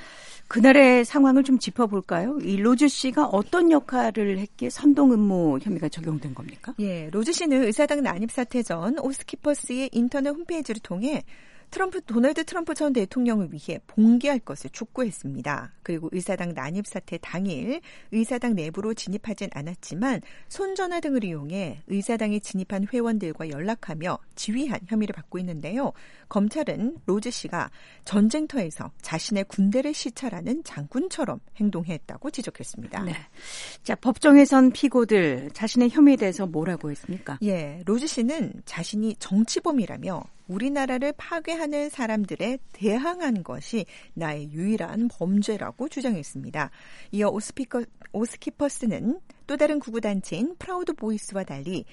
그날의 상황을 좀 짚어볼까요? 이 로즈 씨가 어떤 역할을 했기에 선동 음모 혐의가 적용된 겁니까? 예, 로즈 씨는 의사당 난입 사태 전 오스키퍼스의 인터넷 홈페이지를 통해 트럼프 도널드 트럼프 전 대통령을 위해 봉기할 것을 촉구했습니다. 그리고 의사당 난입 사태 당일 의사당 내부로 진입하진 않았지만 손전화 등을 이용해 의사당에 진입한 회원들과 연락하며 지휘한 혐의를 받고 있는데요. 검찰은 로즈 씨가 전쟁터에서 자신의 군대를 시찰하는 장군처럼 행동했다고 지적했습니다. 네. 자, 법정에선 피고들 자신의 혐의에 대해서 뭐라고 했습니까? 예, 로즈 씨는 자신이 정치범이라며 우리나라를 파괴하는 사람들에 대항한 것이 나의 유일한 범죄라고 주장했습니다. 이어 오스피커, 오스키퍼스는 또 다른 구구단체인 프라우드 보이스와 달리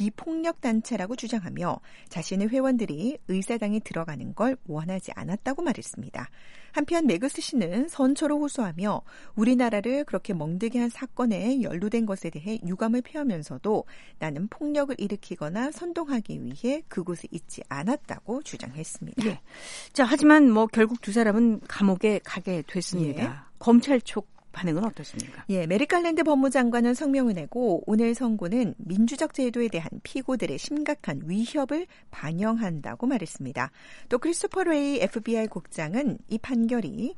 비폭력 단체라고 주장하며 자신의 회원들이 의사당에 들어가는 걸 원하지 않았다고 말했습니다. 한편 매그스 씨는 선처로 호소하며 우리나라를 그렇게 멍들게 한 사건에 연루된 것에 대해 유감을 표하면서도 나는 폭력을 일으키거나 선동하기 위해 그곳에 있지 않았다고 주장했습니다. 예. 자, 하지만 뭐 결국 두 사람은 감옥에 가게 됐습니다. 예. 검찰 쪽 반응은 어떻습니까? 예, 메릭 갈랜드 법무장관은 성명을 내고 오늘 선고는 민주적 제도에 대한 피고들의 심각한 위협을 반영한다고 말했습니다. 또 크리스토퍼 레이 에프비아이 국장은 이 판결이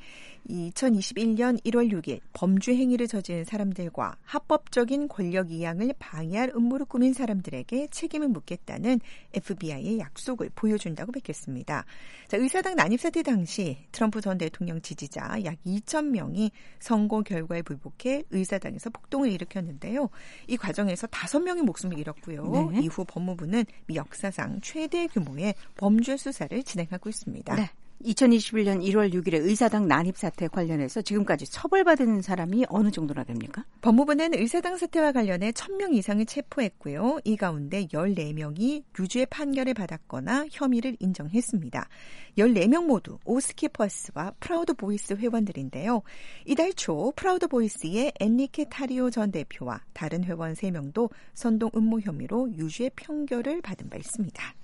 이천이십일 년 일월 육일 범죄 행위를 저지른 사람들과 합법적인 권력 이양을 방해할 음모를 꾸민 사람들에게 책임을 묻겠다는 에프비아이의 약속을 보여준다고 밝혔습니다. 자, 의사당 난입 사태 당시 트럼프 전 대통령 지지자 약 이천 명이 선거 결과에 불복해 의사당에서 폭동을 일으켰는데요. 이 과정에서 다섯 명이 목숨을 잃었고요. 네. 이후 법무부는 역사상 최대 규모의 범죄 수사를 진행하고 있습니다. 네. 이천이십일 년 일월 육일에 의사당 난입 사태 관련해서 지금까지 처벌받은 사람이 어느 정도나 됩니까? 법무부는 의사당 사태와 관련해 천 명 이상을 체포했고요. 이 가운데 열네 명이 유죄 판결을 받았거나 혐의를 인정했습니다. 열네 명 모두 오스키퍼스와 프라우드 보이스 회원들인데요. 이달 초 프라우드 보이스의 엔리케 타리오 전 대표와 다른 회원 세 명도 선동 음모 혐의로 유죄 판결을 받은 바 있습니다.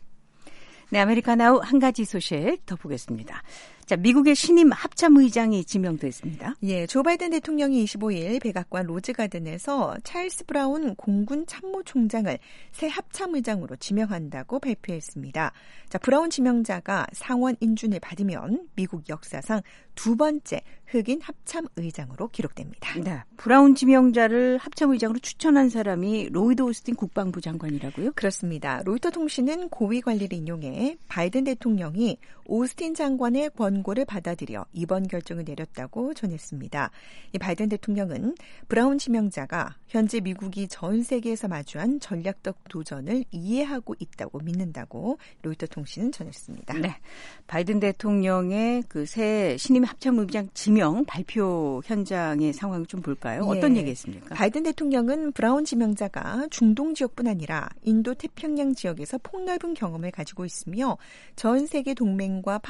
네, 아메리카나우 한 가지 소식 더 보겠습니다. 자, 미국의 신임 합참의장이 지명됐습니다. 예, 조 바이든 대통령이 이십오일 백악관 로즈가든에서 찰스 브라운 공군 참모총장을 새 합참의장으로 지명한다고 발표했습니다. 자, 브라운 지명자가 상원 인준을 받으면 미국 역사상 두 번째 흑인 합참의장으로 기록됩니다. 네, 브라운 지명자를 합참의장으로 추천한 사람이 로이드 오스틴 국방부 장관이라고요? 그렇습니다. 로이터 통신은 고위 관리를 인용해 바이든 대통령이 오스틴 장관의 권고를 받아들여 이번 결정을 내렸다고 전했습니다. 이 바이든 대통령은 브라운 지명자가 현재 미국이 전 세계에서 마주한 전략적 도전을 이해하고 있다고 믿는다고 로이터 통신은 전했습니다. 네, 바이든 대통령의 그 새 신임 합참의장 지명 발표 현장의 상황을 좀 볼까요? 예. 어떤 얘기했습니까? 바이든 대통령은 브라운 지명자가 중동 지역뿐 아니라 인도 태평양 지역에서 폭넓은 경험을 가지고 있으며 전 세계 동맹과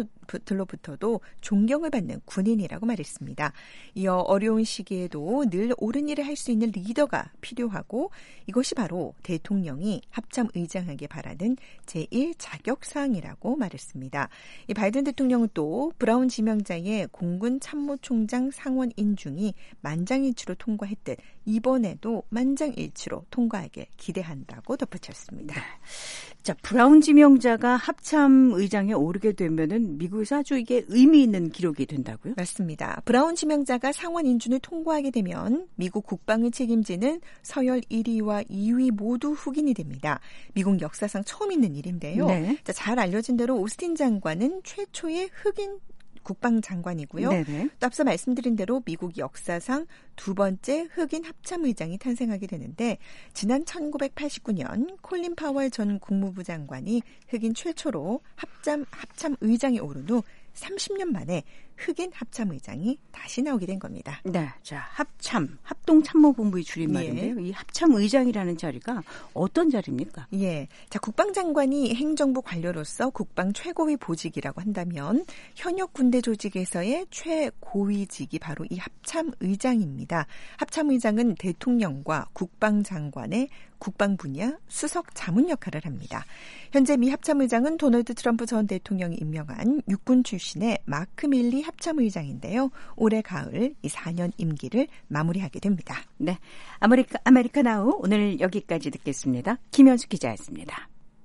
파트너들로부터도 존경을 받는 군인이라고 말했습니다. 이어 어려운 시기에도 늘 옳은 일을 할 수 있는 리더가 필요하고 이것이 바로 대통령이 합참의장하게 바라는 제일 자격사항이라고 말했습니다. 이 바이든 대통령은 또 브라운 지명자의 공군 참모총장 상원 인중이 만장일치로 통과했듯 이번에도 만장일치로 통과하길 기대한다고 덧붙였습니다. 자, 브라운 지명자가 합참의장에 오르게 되면은 미국에서 아주 이게 의미 있는 기록이 된다고요? 맞습니다. 브라운 지명자가 상원 인준을 통과하게 되면 미국 국방을 책임지는 서열 일 위와 이 위 모두 흑인이 됩니다. 미국 역사상 처음 있는 일인데요. 네. 자, 잘 알려진 대로 오스틴 장관은 최초의 흑인 국방장관이고요. 네네. 또 앞서 말씀드린 대로 미국 역사상 두 번째 흑인 합참의장이 탄생하게 되는데 지난 천구백팔십구 년 콜린 파월 전 국무부 장관이 흑인 최초로 합참, 합참의장에 오른 후 삼십 년 만에 흑인 합참의장이 다시 나오게 된 겁니다. 네, 자 합참, 합동참모본부의 줄임말인데요. 예. 이 합참의장이라는 자리가 어떤 자리입니까? 예, 자 국방장관이 행정부 관료로서 국방 최고위 보직이라고 한다면 현역 군대 조직에서의 최고위직이 바로 이 합참의장입니다. 합참의장은 대통령과 국방장관의 국방 분야 수석 자문 역할을 합니다. 현재 미 합참의장은 도널드 트럼프 전 대통령이 임명한 육군 출신의 마크 밀리 합참의장인데요. 올해 가을 이 사 년 임기를 마무리하게 됩니다. 네, 아메리카, 아메리카 나우 오늘 여기까지 듣겠습니다. 김현수 기자였습니다.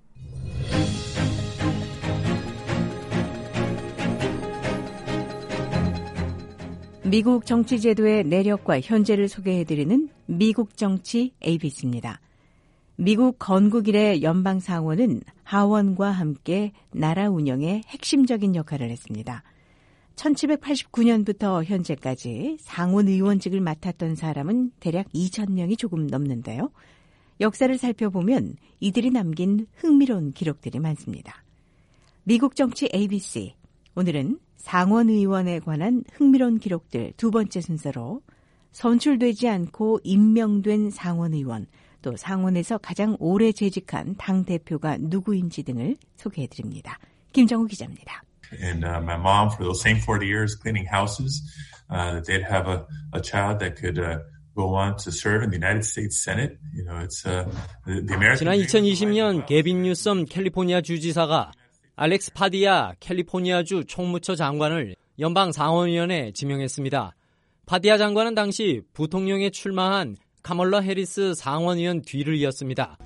미국 정치 제도의 내력과 현재를 소개해드리는 미국 정치 에이비씨입니다. 미국 건국 이래 연방상원은 하원과 함께 나라 운영에 핵심적인 역할을 했습니다. 천칠백팔십구 년부터 현재까지 상원 의원직을 맡았던 사람은 대략 이천 명이 조금 넘는데요. 역사를 살펴보면 이들이 남긴 흥미로운 기록들이 많습니다. 미국 정치 에이비씨, 오늘은 상원 의원에 관한 흥미로운 기록들 두 번째 순서로 선출되지 않고 임명된 상원 의원, 또 상원에서 가장 오래 재직한 당대표가 누구인지 등을 소개해드립니다. 김정우 기자입니다. And uh, my mom, for those same forty years cleaning houses, uh, that they'd have a, a child that could uh, go on to serve in the United States Senate. You know, it's uh, the, the American. 지난 이천이십 년 게빈 뉴섬 캘리포니아 주지사가 알렉스 파디아 캘리포니아주 총무처 장관을 연방 상원의원에 지명했습니다. 파디아 장관은 당시 부통령에 출마한 카멀라 해리스 상원의원 뒤를 이었습니다.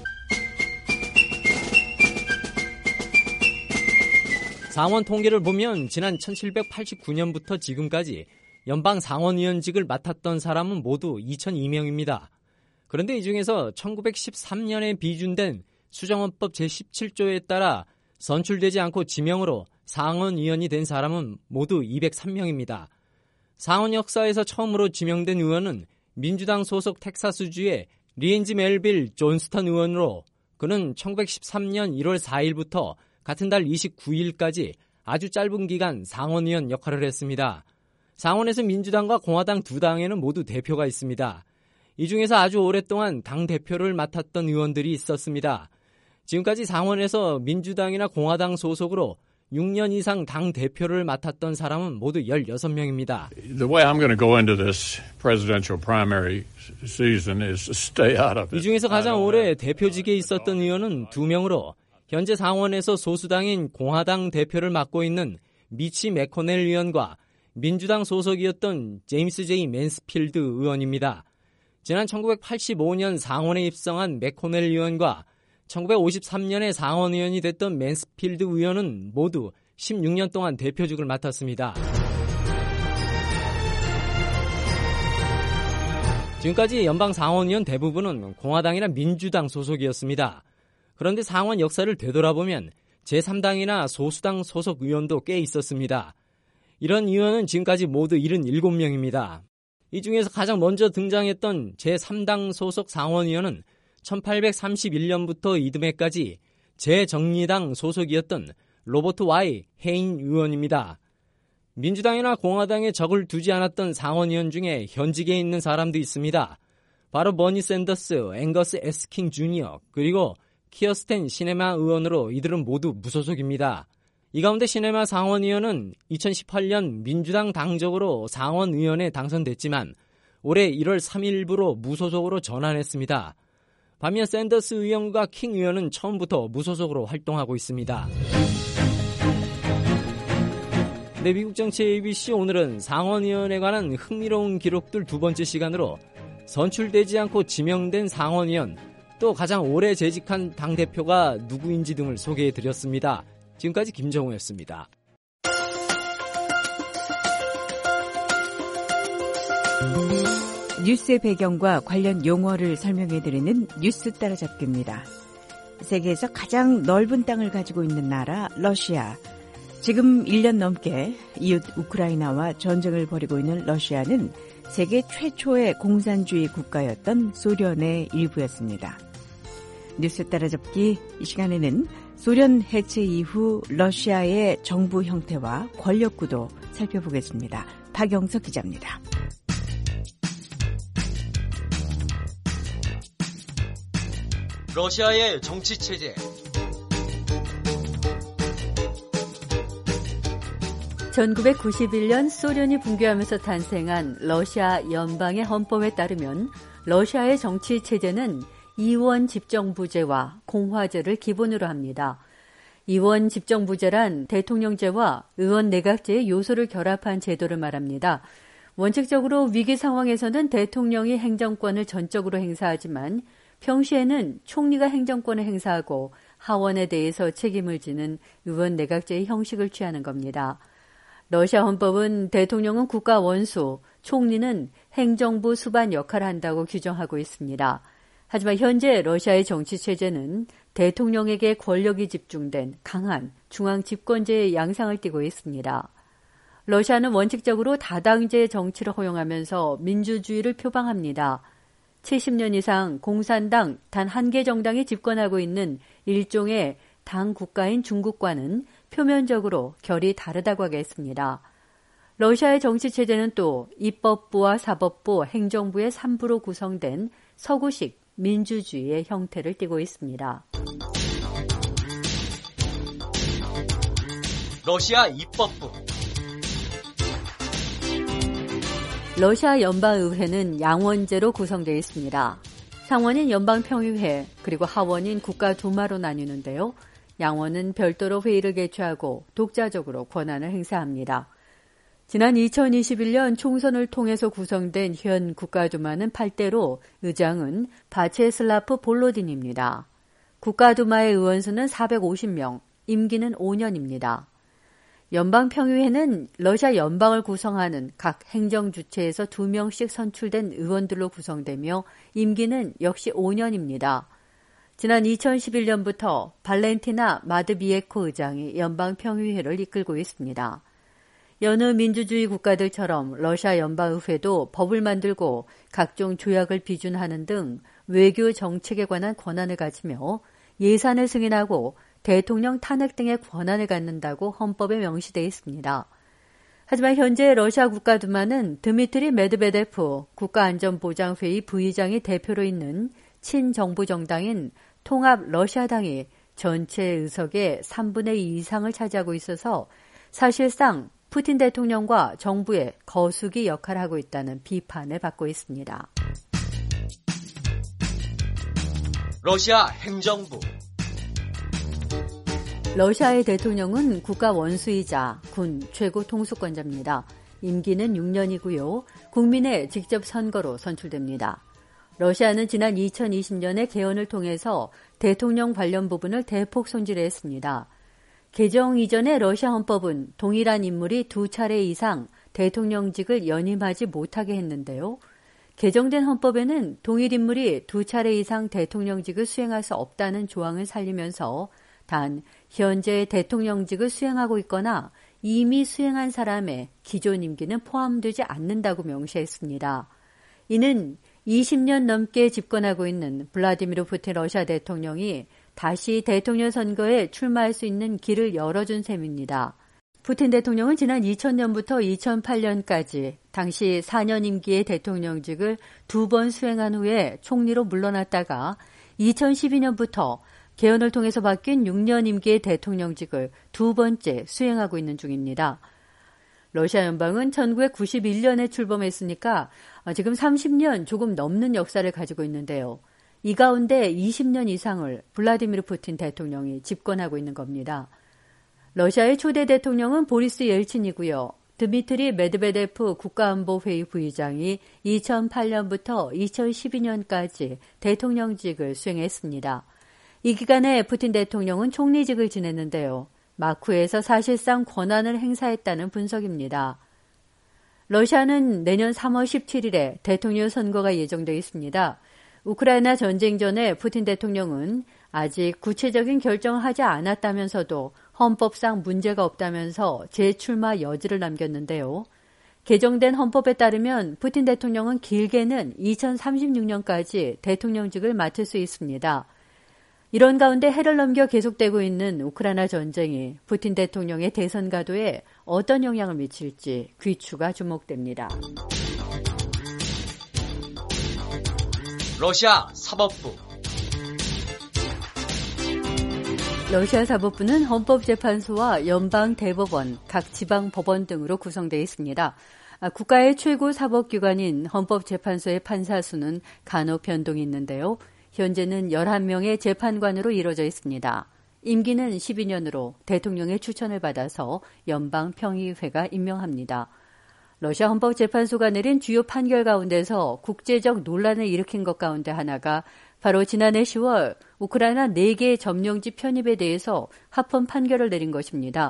상원 통계를 보면 지난 천칠백팔십구 년부터 지금까지 연방 상원의원직을 맡았던 사람은 모두 이천이 명입니다. 그런데 이 중에서 천구백십삼 년에 비준된 수정헌법 제십칠 조에 따라 선출되지 않고 지명으로 상원의원이 된 사람은 모두 이백삼 명입니다. 상원 역사에서 처음으로 지명된 의원은 민주당 소속 텍사스주의 리엔지 멜빌 존스턴 의원으로 그는 천구백십삼 년 일월 사일부터 같은 달 이십구 일까지 아주 짧은 기간 상원의원 역할을 했습니다. 상원에서 민주당과 공화당 두 당에는 모두 대표가 있습니다. 이 중에서 아주 오랫동안 당대표를 맡았던 의원들이 있었습니다. 지금까지 상원에서 민주당이나 공화당 소속으로 육 년 이상 당대표를 맡았던 사람은 모두 열여섯 명입니다. The way I'm going to go into this presidential primary season is to stay out of it. 이 중에서 가장 오래 대표직에 있었던 의원은 두 명으로 현재 상원에서 소수당인 공화당 대표를 맡고 있는 미치 매코넬 의원과 민주당 소속이었던 제임스 제이 맨스필드 의원입니다. 지난 천구백팔십오 년 상원에 입성한 매코넬 의원과 천구백오십삼 년에 상원의원이 됐던 맨스필드 의원은 모두 십육 년 동안 대표직을 맡았습니다. 지금까지 연방 상원의원 대부분은 공화당이나 민주당 소속이었습니다. 그런데 상원 역사를 되돌아보면 제삼 당이나 소수당 소속 의원도 꽤 있었습니다. 이런 의원은 지금까지 모두 칠십칠 명입니다. 이 중에서 가장 먼저 등장했던 제삼 당 소속 상원의원은 천팔백삼십일 년부터 이듬해까지 제정의당 소속이었던 로버트 와이 헤인 의원입니다. 민주당이나 공화당에 적을 두지 않았던 상원의원 중에 현직에 있는 사람도 있습니다. 바로 버니 샌더스, 앵거스 에스킹 주니어, 그리고 키어스텐 시네마 의원으로 이들은 모두 무소속입니다. 이 가운데 시네마 상원의원은 이천십팔 년 민주당 당적으로 상원의원에 당선됐지만 올해 일월 삼일부로 무소속으로 전환했습니다. 반면 샌더스 의원과 킹 의원은 처음부터 무소속으로 활동하고 있습니다. 네, 미국 정치 에이비씨 오늘은 상원의원에 관한 흥미로운 기록들 두 번째 시간으로 선출되지 않고 지명된 상원의원, 또 가장 오래 재직한 당대표가 누구인지 등을 소개해드렸습니다. 지금까지 김정우였습니다. 뉴스의 배경과 관련 용어를 설명해드리는 뉴스 따라잡기입니다. 세계에서 가장 넓은 땅을 가지고 있는 나라 러시아. 지금 일 년 넘게 이웃 우크라이나와 전쟁을 벌이고 있는 러시아는 세계 최초의 공산주의 국가였던 소련의 일부였습니다. 뉴스 따라잡기 이 시간에는 소련 해체 이후 러시아의 정부 형태와 권력 구도 살펴보겠습니다. 박영석 기자입니다. 러시아의 정치체제. 천구백구십일 년 소련이 붕괴하면서 탄생한 러시아 연방의 헌법에 따르면 러시아의 정치체제는 이원 집정부제와 공화제를 기본으로 합니다. 이원 집정부제란 대통령제와 의원 내각제의 요소를 결합한 제도를 말합니다. 원칙적으로 위기 상황에서는 대통령이 행정권을 전적으로 행사하지만 평시에는 총리가 행정권을 행사하고 하원에 대해서 책임을 지는 의원 내각제의 형식을 취하는 겁니다. 러시아 헌법은 대통령은 국가 원수, 총리는 행정부 수반 역할을 한다고 규정하고 있습니다. 하지만 현재 러시아의 정치체제는 대통령에게 권력이 집중된 강한 중앙 집권제의 양상을 띠고 있습니다. 러시아는 원칙적으로 다당제 정치를 허용하면서 민주주의를 표방합니다. 칠십 년 이상 공산당 단 한 개 정당이 집권하고 있는 일종의 당 국가인 중국과는 표면적으로 결이 다르다고 하겠습니다. 러시아의 정치체제는 또 입법부와 사법부, 행정부의 삼 부로 구성된 서구식 민주주의의 형태를 띠고 있습니다. 러시아 입법부. 러시아 연방의회는 양원제로 구성되어 있습니다. 상원인 연방평의회 그리고 하원인 국가두마로 나뉘는데요. 양원은 별도로 회의를 개최하고 독자적으로 권한을 행사합니다. 지난 이천이십일 년 총선을 통해서 구성된 현 국가두마는 팔 대로 의장은 바체슬라프 볼로딘입니다. 국가두마의 의원수는 사백오십 명, 임기는 오 년입니다. 연방평의회는 러시아 연방을 구성하는 각 행정주체에서 두 명씩 선출된 의원들로 구성되며 임기는 역시 오 년입니다. 지난 이천십일 년부터 발렌티나 마드비에코 의장이 연방평의회를 이끌고 있습니다. 여느 민주주의 국가들처럼 러시아 연방의회도 법을 만들고 각종 조약을 비준하는 등 외교 정책에 관한 권한을 가지며 예산을 승인하고 대통령 탄핵 등의 권한을 갖는다고 헌법에 명시되어 있습니다. 하지만 현재 러시아 국가두마는 드미트리 메드베데프 국가안전보장회의 부의장이 대표로 있는 친정부 정당인 통합 러시아당이 전체 의석의 삼분의 이 이상을 차지하고 있어서 사실상 푸틴 대통령과 정부의 거수기 역할을 하고 있다는 비판을 받고 있습니다. 러시아 행정부. 러시아의 대통령은 국가 원수이자 군 최고 통수권자입니다. 임기는 육 년이고요. 국민의 직접 선거로 선출됩니다. 러시아는 지난 이천이십 년에 개헌을 통해서 대통령 관련 부분을 대폭 손질했습니다. 개정 이전의 러시아 헌법은 동일한 인물이 두 차례 이상 대통령직을 연임하지 못하게 했는데요. 개정된 헌법에는 동일 인물이 두 차례 이상 대통령직을 수행할 수 없다는 조항을 살리면서 단 현재 대통령직을 수행하고 있거나 이미 수행한 사람의 기존 임기는 포함되지 않는다고 명시했습니다. 이는 이십 년 넘게 집권하고 있는 블라디미르 푸틴 러시아 대통령이 다시 대통령 선거에 출마할 수 있는 길을 열어준 셈입니다. 푸틴 대통령은 지난 이천 년부터 이천팔 년까지 당시 사 년 임기의 대통령직을 두 번 수행한 후에 총리로 물러났다가 이천십이 년부터 개헌을 통해서 바뀐 육 년 임기의 대통령직을 두 번째 수행하고 있는 중입니다. 러시아 연방은 천구백구십일 년에 출범했으니까 지금 삼십 년 조금 넘는 역사를 가지고 있는데요. 이 가운데 이십 년 이상을 블라디미르 푸틴 대통령이 집권하고 있는 겁니다. 러시아의 초대 대통령은 보리스 옐친이고요. 드미트리 메드베데프 국가안보회의 부의장이 이천팔 년부터 이천십이 년까지 대통령직을 수행했습니다. 이 기간에 푸틴 대통령은 총리직을 지냈는데요. 마쿠에서 사실상 권한을 행사했다는 분석입니다. 러시아는 내년 삼월 십칠일에 대통령 선거가 예정되어 있습니다. 우크라이나 전쟁 전에 푸틴 대통령은 아직 구체적인 결정을 하지 않았다면서도 헌법상 문제가 없다면서 재출마 여지를 남겼는데요. 개정된 헌법에 따르면 푸틴 대통령은 길게는 이천삼십육년까지 대통령직을 맡을 수 있습니다. 이런 가운데 해를 넘겨 계속되고 있는 우크라이나 전쟁이 푸틴 대통령의 대선 가도에 어떤 영향을 미칠지 귀추가 주목됩니다. 러시아 사법부. 러시아 사법부는 헌법재판소와 연방대법원, 각 지방법원 등으로 구성되어 있습니다. 국가의 최고 사법기관인 헌법재판소의 판사 수는 간혹 변동이 있는데요. 현재는 열한 명의 재판관으로 이루어져 있습니다. 임기는 십이 년으로 대통령의 추천을 받아서 연방평의회가 임명합니다. 러시아 헌법재판소가 내린 주요 판결 가운데서 국제적 논란을 일으킨 것 가운데 하나가 바로 지난해 시월 우크라이나 네 개 점령지 편입에 대해서 합헌 판결을 내린 것입니다.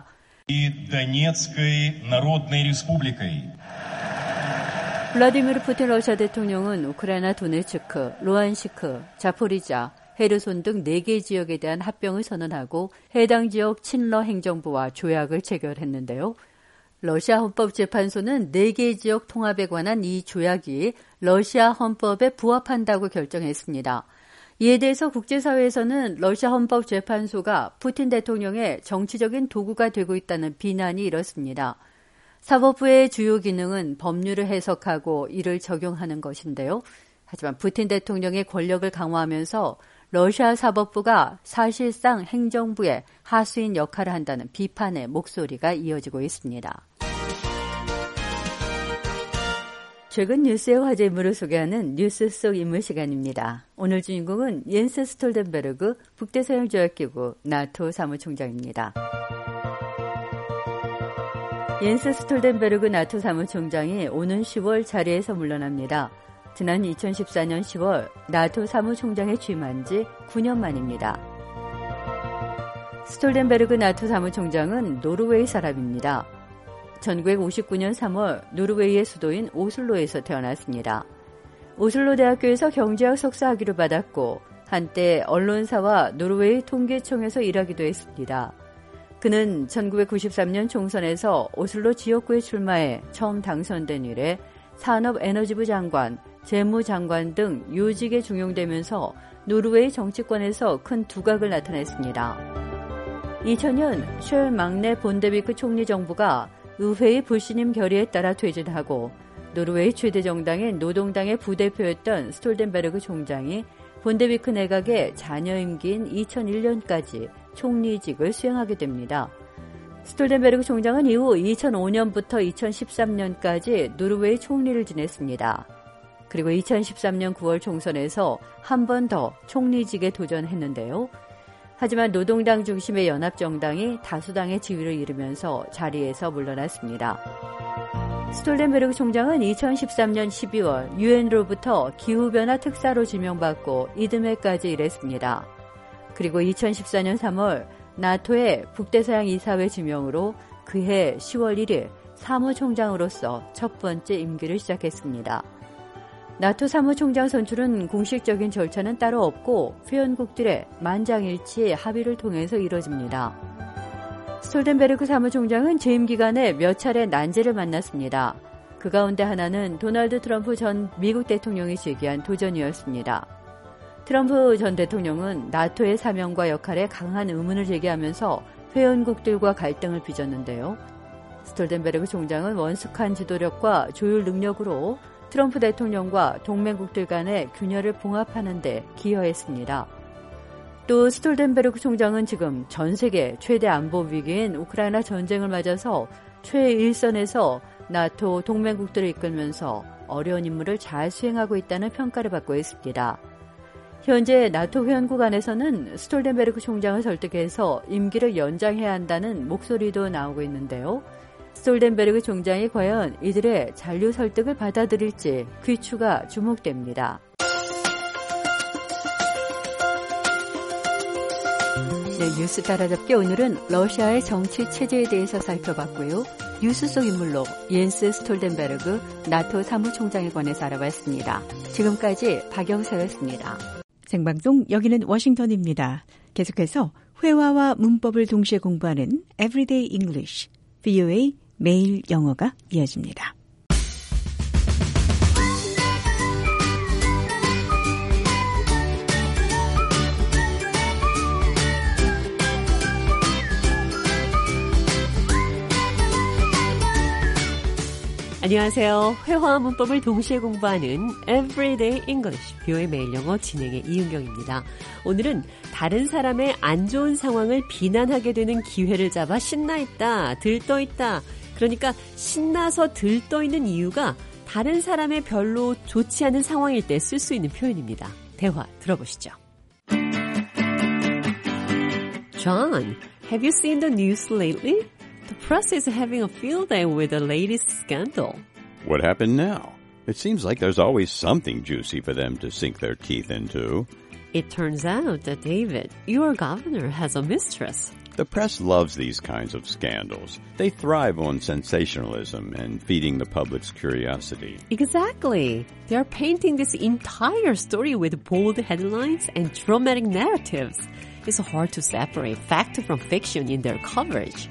블라디미르 푸틴 러시아 대통령은 우크라이나 도네츠크, 루안시크, 자포리자, 헤르손 등 네 개 지역에 대한 합병을 선언하고 해당 지역 친러 행정부와 조약을 체결했는데요. 러시아 헌법재판소는 네 개 지역 통합에 관한 이 조약이 러시아 헌법에 부합한다고 결정했습니다. 이에 대해서 국제사회에서는 러시아 헌법재판소가 푸틴 대통령의 정치적인 도구가 되고 있다는 비난이 일었습니다. 사법부의 주요 기능은 법률을 해석하고 이를 적용하는 것인데요. 하지만 푸틴 대통령의 권력을 강화하면서 러시아 사법부가 사실상 행정부의 하수인 역할을 한다는 비판의 목소리가 이어지고 있습니다. 최근 뉴스의 화제 인물을 소개하는 뉴스 속 인물 시간입니다. 오늘 주인공은 옌스 스톨텐베르그 북대서양조약기구 나토 사무총장입니다. 옌스 스톨텐베르그 나토 사무총장이 오는 시월 자리에서 물러납니다. 지난 이천십사년 시월 나토 사무총장에 취임한 지 구 년 만입니다. 스톨텐베르그 나토 사무총장은 노르웨이 사람입니다. 천구백오십구년 삼월 노르웨이의 수도인 오슬로에서 태어났습니다. 오슬로 대학교에서 경제학 석사 학위를 받았고 한때 언론사와 노르웨이 통계청에서 일하기도 했습니다. 그는 천구백구십삼년 총선에서 오슬로 지역구에 출마해 처음 당선된 이래 산업에너지부 장관, 재무장관 등 요직에 중용되면서 노르웨이 정치권에서 큰 두각을 나타냈습니다. 이천년 셜 막내 본데비크 총리 정부가 의회의 불신임 결의에 따라 퇴진하고 노르웨이 최대 정당인 노동당의 부대표였던 스톨텐베르그 총장이 본데비크 내각의 잔여 임기인 이천일년까지 총리직을 수행하게 됩니다. 스톨텐베르그 총장은 이후 이천오년부터 이천십삼년까지 노르웨이 총리를 지냈습니다. 그리고 이천십삼년 구월 총선에서 한 번 더 총리직에 도전했는데요. 하지만 노동당 중심의 연합정당이 다수당의 지위를 잃으면서 자리에서 물러났습니다. 스톨텐베르그 총장은 이천십삼년 십이월 유엔으로부터 기후변화 특사로 지명받고 이듬해까지 일했습니다. 그리고 이천십사년 삼월 나토의 북대서양 이사회 지명으로 그해 시월 일일 사무총장으로서 첫 번째 임기를 시작했습니다. 나토 사무총장 선출은 공식적인 절차는 따로 없고 회원국들의 만장일치의 합의를 통해서 이뤄집니다. 스톨텐베르그 사무총장은 재임 기간에 몇 차례 난제를 만났습니다. 그 가운데 하나는 도널드 트럼프 전 미국 대통령이 제기한 도전이었습니다. 트럼프 전 대통령은 나토의 사명과 역할에 강한 의문을 제기하면서 회원국들과 갈등을 빚었는데요. 스톨텐베르그 총장은 원숙한 지도력과 조율 능력으로 트럼프 대통령과 동맹국들 간의 균열을 봉합하는 데 기여했습니다. 또 스톨텐베르그 총장은 지금 전 세계 최대 안보 위기인 우크라이나 전쟁을 맞아서 최일선에서 나토 동맹국들을 이끌면서 어려운 임무를 잘 수행하고 있다는 평가를 받고 있습니다. 현재 나토 회원국 안에서는 스톨텐베르그 총장을 설득해서 임기를 연장해야 한다는 목소리도 나오고 있는데요. 스톨텐베르그 총장이 과연 이들의 잔류 설득을 받아들일지 귀추가 주목됩니다. 네, 뉴스 따라잡기 오늘은 러시아의 정치 체제에 대해서 살펴봤고요. 뉴스 속 인물로 옌스 스톨덴베르그 나토 사무총장에 관해서 알아봤습니다. 지금까지 박영서였습니다. 생방송 여기는 워싱턴입니다. 계속해서 회화와 문법을 동시에 공부하는 Everyday English, 브이오에이 매일 영어가 이어집니다. 안녕하세요. 회화와 문법을 동시에 공부하는 Everyday English, 브이오에이 매일 영어 진행의 이은경입니다. 오늘은 다른 사람의 안 좋은 상황을 비난하게 되는 기회를 잡아 신나있다, 들떠있다. 그러니까 신나서 들떠있는 이유가 다른 사람의 별로 좋지 않은 상황일 때 쓸 수 있는 표현입니다. 대화 들어보시죠. John, have you seen the news lately? The press is having a field day with the latest scandal. What happened now? It seems like there's always something juicy for them to sink their teeth into. It turns out that David, your governor, has a mistress. The press loves these kinds of scandals. They thrive on sensationalism and feeding the public's curiosity. Exactly. They are painting this entire story with bold headlines and dramatic narratives. It's hard to separate fact from fiction in their coverage.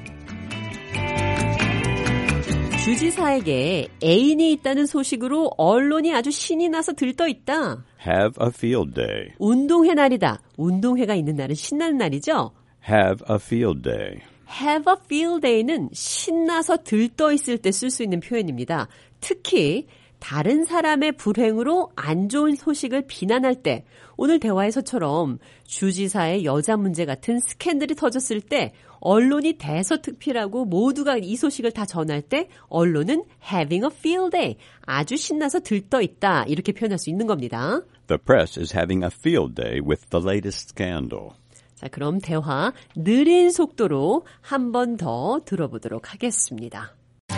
주지사에게 애인이 있다는 소식으로 언론이 아주 신이 나서 들떠있다. Have a field day. 운동회 날이다. 운동회가 있는 날은 신나는 날이죠? Have a field day. Have a field day는 신나서 들떠있을 때 쓸 수 있는 표현입니다. 특히 다른 사람의 불행으로 안 좋은 소식을 비난할 때, 오늘 대화에서처럼 주지사의 여자 문제 같은 스캔들이 터졌을 때 언론이 대서특필하고 모두가 이 소식을 다 전할 때 언론은 having a field day, 아주 신나서 들떠있다 이렇게 표현할 수 있는 겁니다. The press is having a field day with the latest scandal. 자, 그럼 대화 느린 속도로 한 번 더 들어보도록 하겠습니다.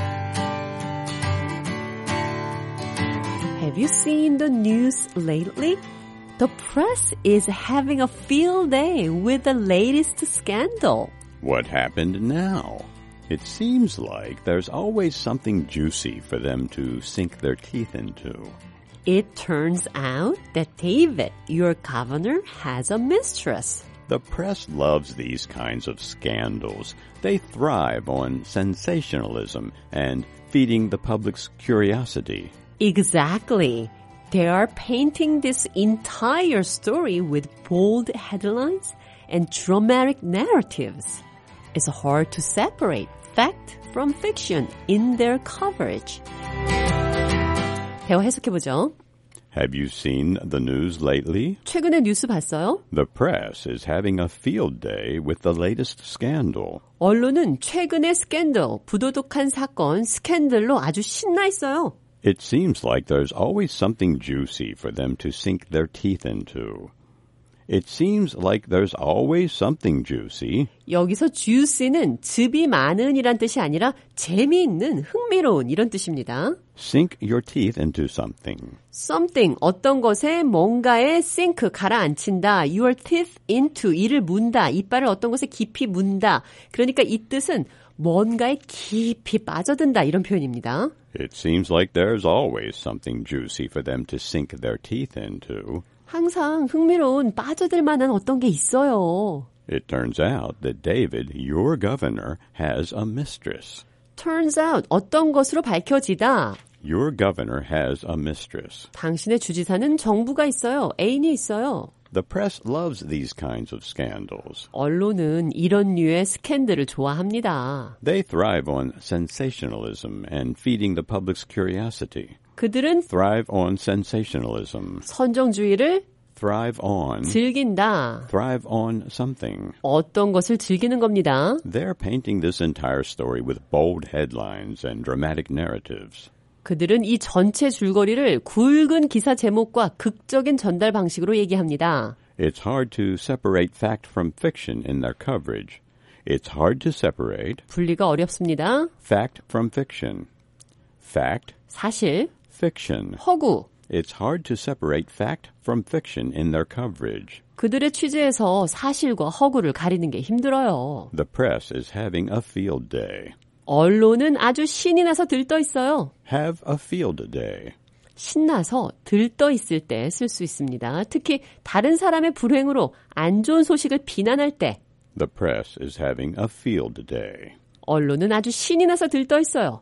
Have you seen the news lately? The press is having a field day with the latest scandal. What happened now? It seems like there's always something juicy for them to sink their teeth into. It turns out that David, your governor, has a mistress. The press loves these kinds of scandals. They thrive on sensationalism and feeding the public's curiosity. Exactly. They are painting this entire story with bold headlines and dramatic narratives. It's hard to separate fact from fiction in their coverage. 대화 해석해보죠. Have you seen the news lately? 최근에 뉴스 봤어요? The press is having a field day with the latest scandal. 언론은 최근의 스캔들, 부도덕한 사건, 스캔들로 아주 신나 있어요. It seems like there's always something juicy for them to sink their teeth into. It seems like there's always something juicy. 여기서 juicy는 즙이 많은 이란 뜻이 아니라 재미있는, 흥미로운 이런 뜻입니다. Sink your teeth into something. Something, 어떤 것에 뭔가에 sink, 가라앉힌다. Your teeth into, 이를 문다. 이빨을 어떤 것에 깊이 문다. 그러니까 이 뜻은 뭔가에 깊이 빠져든다 이런 표현입니다. It seems like there's always something juicy for them to sink their teeth into. 항상 흥미로운 빠져들 만한 어떤 게 있어요. It turns out that David, your governor, has a mistress. Turns out, 어떤 것으로 밝혀지다. Your governor has a mistress. 당신의 주지사는 정부가 있어요. 애인이 있어요. The press loves these kinds of scandals. 언론은 이런 류의 스캔들을 좋아합니다. They thrive on sensationalism and feeding the public's curiosity. 그들은 thrive on sensationalism. 선정주의를 thrive on 즐긴다. thrive on something. 어떤 것을 즐기는 겁니다. They're painting this entire story with bold headlines and dramatic narratives. 그들은 이 전체 줄거리를 굵은 기사 제목과 극적인 전달 방식으로 얘기합니다. It's hard to separate fact from fiction in their coverage. It's hard to separate 분리가 어렵습니다. fact from fiction. Fact, 사실, fiction. 허구. It's hard to separate fact from fiction in their coverage. 그들의 취재에서 사실과 허구를 가리는 게 힘들어요. The press is having a field day. 언론은 아주 신이 나서 들떠 있어요. Have a field day. 신나서 들떠 있을 때 쓸 수 있습니다. 특히 다른 사람의 불행으로 안 좋은 소식을 비난할 때. The press is having a field day. 언론은 아주 신이 나서 들떠 있어요.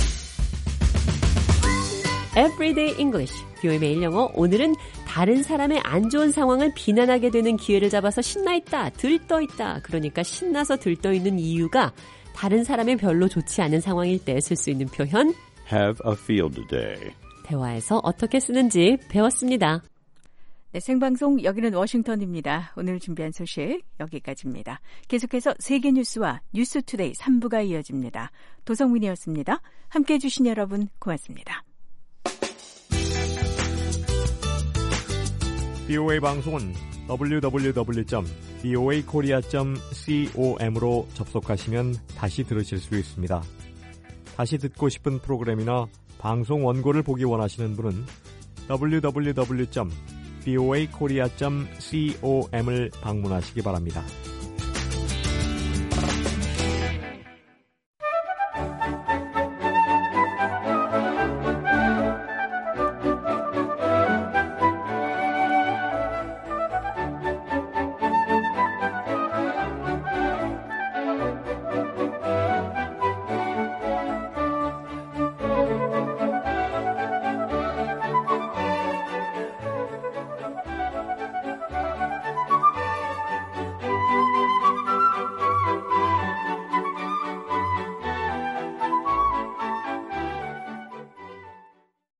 Everyday English, 비오의 매일 영어. 오늘은 다른 사람의 안 좋은 상황을 비난하게 되는 기회를 잡아서 신나 있다, 들떠 있다. 그러니까 신나서 들떠 있는 이유가 다른 사람의 별로 좋지 않은 상황일 때 쓸 수 있는 표현 Have a field day. 대화에서 어떻게 쓰는지 배웠습니다. 네, 생방송 여기는 워싱턴입니다. 오늘 준비한 소식 여기까지입니다. 계속해서 세계 뉴스와 뉴스투데이 삼 부가 이어집니다. 도성민이었습니다. 함께해 주신 여러분 고맙습니다. 비오에이 방송은 더블유 더블유 더블유 점 비오에이 코리아 점 com으로 접속하시면 다시 들으실 수 있습니다. 다시 듣고 싶은 프로그램이나 방송 원고를 보기 원하시는 분은 더블유 더블유 더블유 점 비오에이 코리아 점 com을 방문하시기 바랍니다.